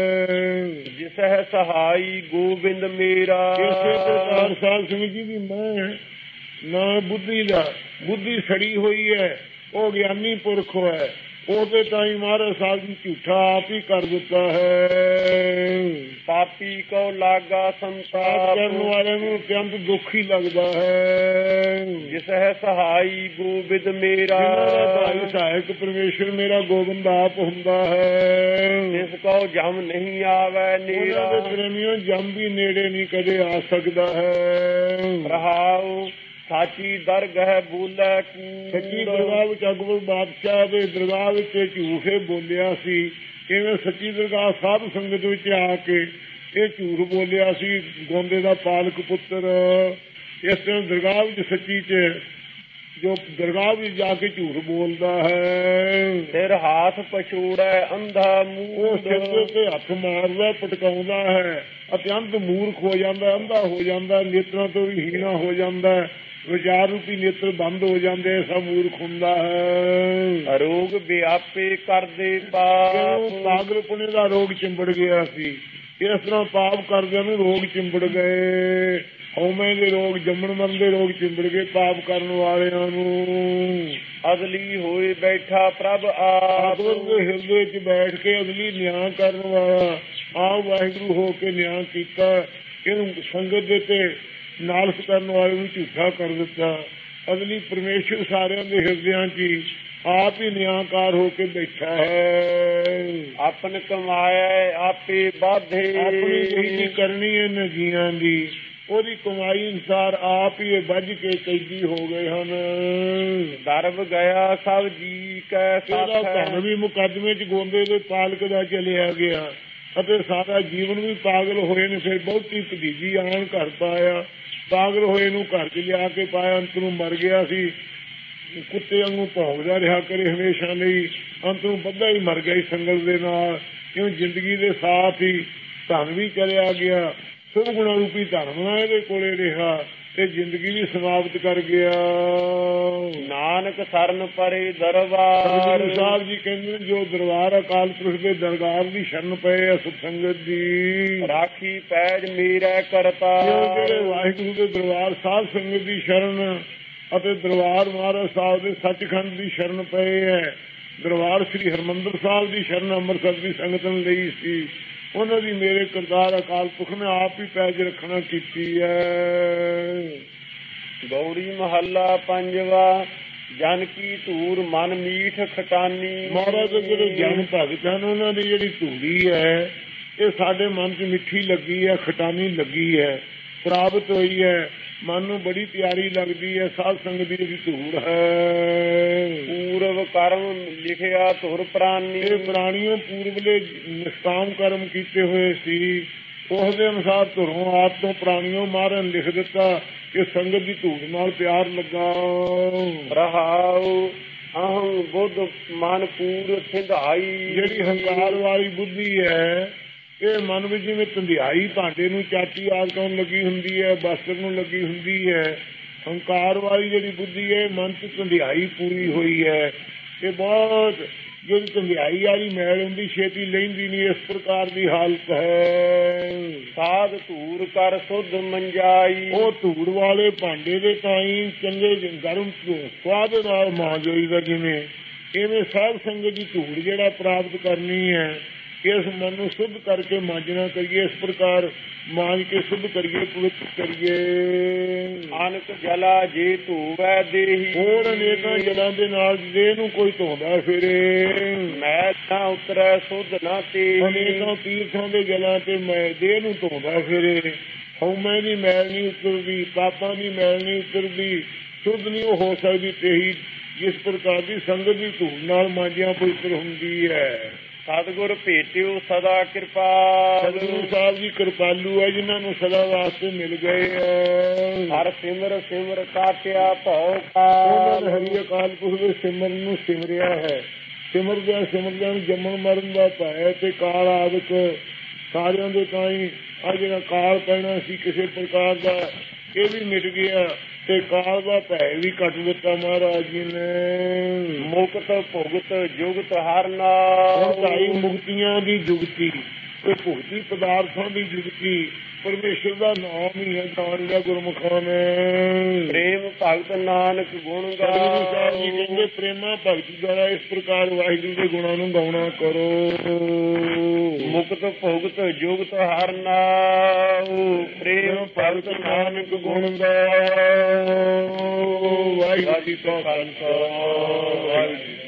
ਜਿਸ ਹੈ ਸਹਾਈ ਗੋਬਿੰਦ ਮੇਰਾ। ਇਸੇ ਪ੍ਰਕਾਰ ਸਾਧ ਸੰਗਤ ਜੀ ਦੀ ਮੈਂ ਨਾ ਬੁੱਧੀ ਸੜੀ ਹੋਈ ਹੈ, ਉਹ ਗਿਆਨੀ ਪੁਰਖ ਹੈ, ਉਹਦੇ ਤਾਂ ਹੀ ਮਹਾਰਾਜ ਸਾਹਿਬ ਜੀ ਝੂਠਾ ਆਪ ਹੀ ਕਰ ਦਿੱਤਾ ਹੈ। ਪਾਪੀ ਕੋ ਲਾਗਾ ਸੰਤਾਪ। ਕਰਨ ਵਾਲੇ ਨੂੰ ਅਤਿਅੰਤ ਦੁੱਖ ਹੀ ਲੱਗਦਾ ਹੈ। ਜਿਸ ਹੈ ਸਹਾਈ ਗੋਬਿੰਦ ਮੇਰਾ। ਭਾਈ ਸਹਾਇਕ ਪਰਮੇਸ਼ਰ ਮੇਰਾ ਗੋਬਿੰਦ ਆਪ ਹੁੰਦਾ ਹੈ। ਜਿਸ ਕੋ ਜਮ ਨਹੀਂ ਆਵੇ ਨੇੜਾ। ਪ੍ਰੇਮੀਓ ਜਮ ਵੀ ਨੇੜੇ ਨਹੀਂ ਕਦੇ ਆ ਸਕਦਾ ਹੈ। ਰਹਾਉ ਸਾਚੀ ਦਰਗਾਹ ਬੋਲੇ ਕੂੜ। ਸੱਚੀ ਦਰਗਾਹ ਵਿੱਚ ਅਕਬਰ ਬਾਦਸ਼ਾਹ ਦੇ ਦਰਗਾਹ ਵਿੱਚ ਝੂਠੇ ਬੋਲਿਆ ਸੀ। ਇਵੇਂ ਸੱਚੀ ਦਰਗਾਹ ਸਾਧ ਸੰਗਤ ਵਿੱਚ ਆ ਕੇ ਇਹ ਝੂਠ ਬੋਲਿਆ ਸੀ ਗੋਂਦੇ ਦਾ ਪਾਲਕ ਪੁੱਤਰ। ਇਸ ਤਰ੍ਹਾਂ ਦਰਗਾਹ ਵਿੱਚ ਸੱਚੀ 'ਚ ਜੋ ਦਰਗਾਹ ਵਿੱਚ ਜਾ ਕੇ ਝੂਠ ਬੋਲਦਾ ਹੈ। ਸਿਰ ਹਾਥ ਪਛੂੜੈ ਅੰਧਾ ਉਹ ਸਿਰ ਮੂੜ, ਤੇ ਹੱਥ ਮਾਰਦਾ, ਪਟਕਾਉਂਦਾ ਹੈ ਅਤੇ ਅੰਤ ਮੂਰਖ ਹੋ ਜਾਂਦਾ, ਅੰਧਾ ਹੋ ਜਾਂਦਾ, ਨੇਤਰਾਂ ਤੋਂ ਵੀ ਹੀਣਾ ਹੋ ਜਾਂਦਾ, ਵਿਚਾਰ ਰੂਪੀ ਨੇਤਰ ਬੰਦ ਹੋ ਜਾਂਦੇ, ਐਸਾ ਮੂਰਖ ਹੁੰਦਾ ਹੈ। ਰੋਗ ਵਿਆਪੇ ਕਰਦੇ ਪਾਪ, ਪਾਗਲਪੁਣੇ ਦਾ ਰੋਗ ਚਿੰਬੜ ਗਿਆ ਸੀ, ਇਸ ਤਰ੍ਹਾਂ ਪਾਪ ਕਰਦਿਆਂ ਨੂੰ ਰੋਗ ਚਿੰਬੜ ਗਏ। ਹਉਮੈ ਦੇ ਰੋਗ, ਜੰਮਣ ਮਰਨ ਦੇ ਰੋਗ ਚਿੰਬੜ ਗਏ ਪਾਪ ਕਰਨ ਵਾਲਿਆਂ ਨੂੰ। ਅਦਲੀ ਹੋਏ ਬੈਠਾ ਪ੍ਰਭ ਆਪ, ਦੇ ਹਿਰਦੇ ਚ ਬੈਠ ਕੇ ਅਗਲੀ ਨਿਆਂ ਕਰਨ ਵਾਲਾ ਆਪ ਵਾਹਿਗੁਰੂ ਹੋ ਕੇ ਨਿਆਂ ਕੀਤਾ। ਇਹਨੂੰ ਸੰਗਤ ਦੇ ਤੇ ਨਾਲਸ ਕਰਨ ਵਾਲੇ ਨੂੰ ਝੂਠਾ ਕਰ ਦਿੱਤਾ। ਅਗਲੀ ਪਰਮੇਸ਼ਰ ਸਾਰਿਆਂ ਦੇ ਹਿਰਦਿਆਂ ਚ ਆਪ ਹੀ ਨਿਆਂਕਾਰ ਹੋ ਕੇ ਬੈਠਾ ਹੈ। ਆਪਨ ਕਮਾਇਆ ਆਪੇ ਬਾਧੇ, ਆਪਣੀ ਜਿਹੜੀ ਕਰਨੀ ਹੈ ਨਜੀਆਂ ਦੀ, ਉਹਦੀ ਕਮਾਈ ਅਨੁਸਾਰ ਆਪ ਹੀ ਬੱਝ ਕੇ ਕੈਦੀ ਹੋ ਗਏ ਹਨ। ਦਰਬ ਗਿਆ ਸਭ ਜੀ ਕੈ ਇਹਦਾ ਸਾਥ, ਧਨ ਵੀ ਮੁਕੱਦਮੇ ਚ ਗੋਂਦੇ ਦੇ ਪਾਲਕ ਦਾ ਚਲਿਆ ਗਿਆ ਅਤੇ ਸਾਰਾ ਜੀਵਨ ਵੀ ਪਾਗਲ ਹੋਏ ਨੇ। ਫਿਰ ਬਹੁਤੀ ਭਤੀਜੀ ਆਣ ਘਰ ਪਾਇਆ, ਪਾਗਲ ਹੋਏ ਨੂੰ ਘਰ ਚ ਲਿਆ ਕੇ ਪਾਇਆ, ਅੰਤ ਨੂੰ ਮਰ ਗਿਆ ਸੀ। ਕੁੱਤੇ ਵਾਂਗੂ ਭੌਂਕਦਾ ਰਿਹਾ ਕਰੇ ਹਮੇਸ਼ਾ ਲਈ, ਅੰਤ ਨੂੰ ਬੱਧਾ ਹੀ ਮਰ ਗਿਆ ਸੰਗਤ ਦੇ ਨਾਲ। ਕਿਉਂ ਜ਼ਿੰਦਗੀ ਦੇ ਸਾਥ ਹੀ ਧਨ ਵੀ ਚਲਿਆ ਗਿਆ, ਸੁਭ ਗੁਣਾ ਰੂਪੀ ਧਰਮ ਇਹਦੇ ਕੋਲੇ ਰਿਹਾ ਤੇ ਜ਼ਿੰਦਗੀ ਵੀ ਸਮਾਪਤ ਕਰ ਗਿਆ। ਨਾਨਕ ਸਰਨ ਪਰੇ ਦਰਬਾਰ, ਗੁਰੂ ਸਾਹਿਬ ਜੀ ਕਹਿੰਦੇ ਜੋ ਦਰਬਾਰ ਅਕਾਲ ਪੁਰਖ ਦੇ ਦਰਬਾਰ ਦੀ ਸ਼ਰਨ ਪਏ ਆ ਸਤਸੰਗਤ ਦੀ, ਰਾਖੀ ਪੈਜ ਮੇਰਾ ਕਰਤਾ। ਜਿਹੜੇ ਵਾਹਿਗੁਰੂ ਦੇ ਦਰਬਾਰ ਸਾਧ ਸੰਗਤ ਦੀ ਸ਼ਰਨ ਅਤੇ ਦਰਬਾਰ ਮਹਾਰਾਜ ਸਾਹਿਬ ਦੇ ਸੱਚਖੰਡ ਦੀ ਸ਼ਰਨ ਪਏ ਹੈ। ਦਰਬਾਰ ਸ੍ਰੀ ਹਰਿਮੰਦਰ ਸਾਹਿਬ ਦੀ ਸ਼ਰਨ ਅੰਮ੍ਰਿਤਸਰ ਦੀ ਸੰਗਤ ਨੇ ਲਈ ਸੀ, ਉਹਨਾਂ ਦੀ ਮੇਰੇ ਕਰਤਾਰ ਅਕਾਲ ਪੁਰਖ ਨੇ ਆਪ ਹੀ ਪੈਜ ਰੱਖਣਾ ਕੀਤੀ ਹੈ। ਗੌੜੀ ਮਹੱਲਾ ਪੰਜਵਾ, ਜਨ ਕੀ ਧੂਰ ਮਨ ਮੀਠ ਖਟਾਨੀ। ਮਹਾਰਾਜ ਦੇ ਜਿਹੜੇ ਜਨ ਭਗਤ ਹਨ ਉਹਨਾਂ ਦੀ ਜਿਹੜੀ ਧੂੜੀ ਹੈ ਇਹ ਸਾਡੇ ਮਨ 'ਚ ਮਿੱਠੀ ਲੱਗੀ ਹੈ, ਖਟਾਨੀ ਲੱਗੀ ਹੈ, ਪ੍ਰਾਪਤ ਹੋਈ ਹੈ, ਮਨ ਨੂੰ ਬੜੀ ਪਿਆਰੀ ਲੱਗਦੀ ਹੈ। ਸਾਧ ਸੰਗਤ ਦੀ ਜਿਹੜੀ ਧੂੜ ਹੈ। ਪੂਰਵ ਕਰਮ ਲਿਖਿਆ ਧੁਰ ਪ੍ਰਾਨੀ, ਇਹ ਪ੍ਰਾਣੀਆਂ ਪੂਰਵਲੇ ਨਿਸ਼ਕਾਮ ਕਰਮ ਕੀਤੇ ਹੋਏ ਸੀ, ਉਸ ਦੇ ਅਨੁਸਾਰ ਧੁਰੋਂ ਆਪ ਤੋਂ ਪ੍ਰਾਣੀਆਂ ਮਾਰਨ ਲਿਖ ਦਿੱਤਾ ਕਿ ਸੰਗਤ ਦੀ ਧੂੜ ਨਾਲ ਪਿਆਰ ਲੱਗਾ। ਰਹਾਉ ਅਹੰ ਬੁੱਧ ਮਨ ਪੂਰ ਸਿੰਧਾਈ, ਜਿਹੜੀ ਹੰਕਾਰ ਵਾਲੀ ਬੁੱਧੀ ਹੈ ਇਹ ਮਨ ਵਿੱਚ ਜਿਵੇਂ ਧੰਦਿਆਈ ਭਾਂਡੇ ਨੂੰ ਚਾਟੀ ਆਦਿ ਨੂੰ ਲੱਗੀ ਹੁੰਦੀ ਹੈ, ਬਸਤਰ ਨੂੰ ਲੱਗੀ ਹੁੰਦੀ ਹੈ। ਹੰਕਾਰ ਵਾਲੀ ਜਿਹੜੀ ਬੁੱਧੀ ਹੈ ਮਨ 'ਚ ਧੰਦਿਆਈ ਪੂਰੀ ਹੋਈ ਹੈ। ਇਹ ਬਹੁਤ ਜਿਹੜੀ ਧੰਦਿਆਈ ਵਾਲੀ ਮੈਲ ਹੁੰਦੀ ਛੇਤੀ ਲੈਂਦੀ ਨਹੀਂ, ਇਸ ਪ੍ਰਕਾਰ ਦੀ ਹਾਲਤ ਹੈ। ਸਾਧ ਧੂਰ ਕਰ ਸੁਧ ਮੰਜਾਈ, ਉਹ ਧੂੜ ਵਾਲੇ ਭਾਂਡੇ ਦੇ ਤਾਈ ਚੰਗੇ ਗਰਮ ਸਵਾਦ ਨਾਲ ਮਾਂਜ ਹੋਈਦਾ। ਜਿਵੇਂ ਇਵੇਂ ਸਾਧ ਸੰਗਤ ਦੀ ਧੂੜ ਜਿਹੜਾ ਪ੍ਰਾਪਤ ਕਰਨੀ ਹੈ, ਇਸ ਮਨ ਨੂੰ ਸ਼ੁੱਧ ਕਰਕੇ ਮਾਂਜਣਾ ਕਰੀਏ, ਇਸ ਪ੍ਰਕਾਰ ਮਾਂਜ ਕੇ ਸ਼ੁੱਧ ਕਰੀਏ, ਪਵਿੱਤਰ ਕਰੀਏ। ਅਨਕ ਜਲਾ ਜੇ ਧੂਵੈ ਦੇਹੀ, ਹੋਰ ਅਨੇਕਾਂ ਜਲਾਂ ਦੇ ਨਾਲ ਦੇਹ ਨੂੰ ਕੋਈ ਧੋਂਦਾ ਫਿਰੇ। ਮੈਂ ਨਾ ਉਤਰੈ ਸੁਧ ਨਾ ਤੇਹੀ, ਅਨੇਕਾਂ ਤੀਰਥਾਂ ਦੇ ਜਲਾਂ ਤੇ ਮੈਂ ਦੇਹ ਨੂੰ ਧੋਂਦਾ ਫਿਰੇ। ਹਉਮੈ ਦੀ ਮੈਲ ਨਹੀਂ ਉਤਰਦੀ, ਪਾਪਾਂ ਦੀ ਮੈਲ ਨਹੀਂ ਉਤਰਦੀ, ਸ਼ੁੱਧ ਨਹੀਂ ਉਹ ਹੋ ਸਕਦੀ ਤੇਹੀ ਜਿਸ ਪ੍ਰਕਾਰ ਦੀ ਸੰਗਤ ਦੀ ਧੂੜ ਨਾਲ ਮਾਂਜਿਆ ਪਵਿੱਤਰ ਹੁੰਦੀ ਹੈ। ਸਤਿਗੁਰ ਭੇਟਿਓ ਸਦਾ ਕਿਰਪਾ, ਸਤਿਗੁਰੂ ਸਾਹਿਬ ਜੀ ਕਿਰਪਾਲੂ ਹੈ ਜਿਨ੍ਹਾਂ ਨੂੰ ਸਦਾ ਵਾਸਤੇ ਮਿਲ ਗਏ ਹੈ। ਹਰ ਸਿਮਰ ਸਿਮਰ ਕਾਟਿਆ ਭਉ ਉਹਨਾਂ ਨੇ ਕਾਲ, ਹਰੀ ਅਕਾਲ ਪੁਰਖ ਦੇ ਸਿਮਰਨ ਨੂੰ ਸਿਮਰਿਆ ਹੈ। ਸਿਮਰਦਿਆਂ ਸਿਮਰਦਿਆਂ ਜੰਮਣ ਮਰਨ ਦਾ ਭੈ ਤੇ ਕਾਲ ਆਦਿਕ ਸਾਰਿਆਂ ਦੇ ਤਾਈਂ ਆ ਜਿਹੜਾ ਕਾਲ ਪੈਣਾ ਸੀ ਕਿਸੇ ਪ੍ਰਕਾਰ ਦਾ ਇਹ ਵੀ ਮਿਟ ਗਿਆ ਤੇ ਕਾਲ ਦਾ ਭੈ ਵੀ ਕੱਟ ਦਿੱਤਾ ਮਹਾਰਾਜ ਜੀ ਨੇ। ਮੁਕਤ ਭੁਗਤ ਜੁਗਤ ਹਰ ਨਾਮ, ਢਾਈ ਮੁਕਤੀਆਂ ਦੀ ਜੁਗਤੀ ਤੇ ਭੁਗਤੀ ਪਦਾਰਥਾਂ ਦੀ ਜੁਗਤੀ ਪਰਮੇਸ਼ਰ ਦਾ ਨਾਮ ਹੀ ਹੈ। ਜਾਣ ਲਿਆ ਗੁਰਮੁਖਾਂ ਨੇ। ਪ੍ਰੇਮ ਭਗਤ ਨਾਨਕ ਗੁਣ ਗੁਰੂ ਸਾਹਿਬ ਜੀ ਗਾਓ, ਕਹਿੰਦੇ ਪ੍ਰੇਮਾ ਭਗਤੀ ਦੁਆਰਾ ਇਸ ਪ੍ਰਕਾਰ ਵਾਹਿਗੁਰੂ ਦੇ ਗੁਣਾਂ ਨੂੰ ਗਾਉਣਾ ਕਰੋ। ਮੁਕਤ ਭੁਗਤ ਜੁਗਤ ਹਰ ਨਾਮ, ਪ੍ਰੇਮ ਭਗਤ ਨਾਨਕ ਗੁਣ ਗਾਓ। ਵਾਹਿਗੁਰੂ ਜੀ ਕਾ ਖਾਲਸਾ ਵਾਹਿਗੁਰੂ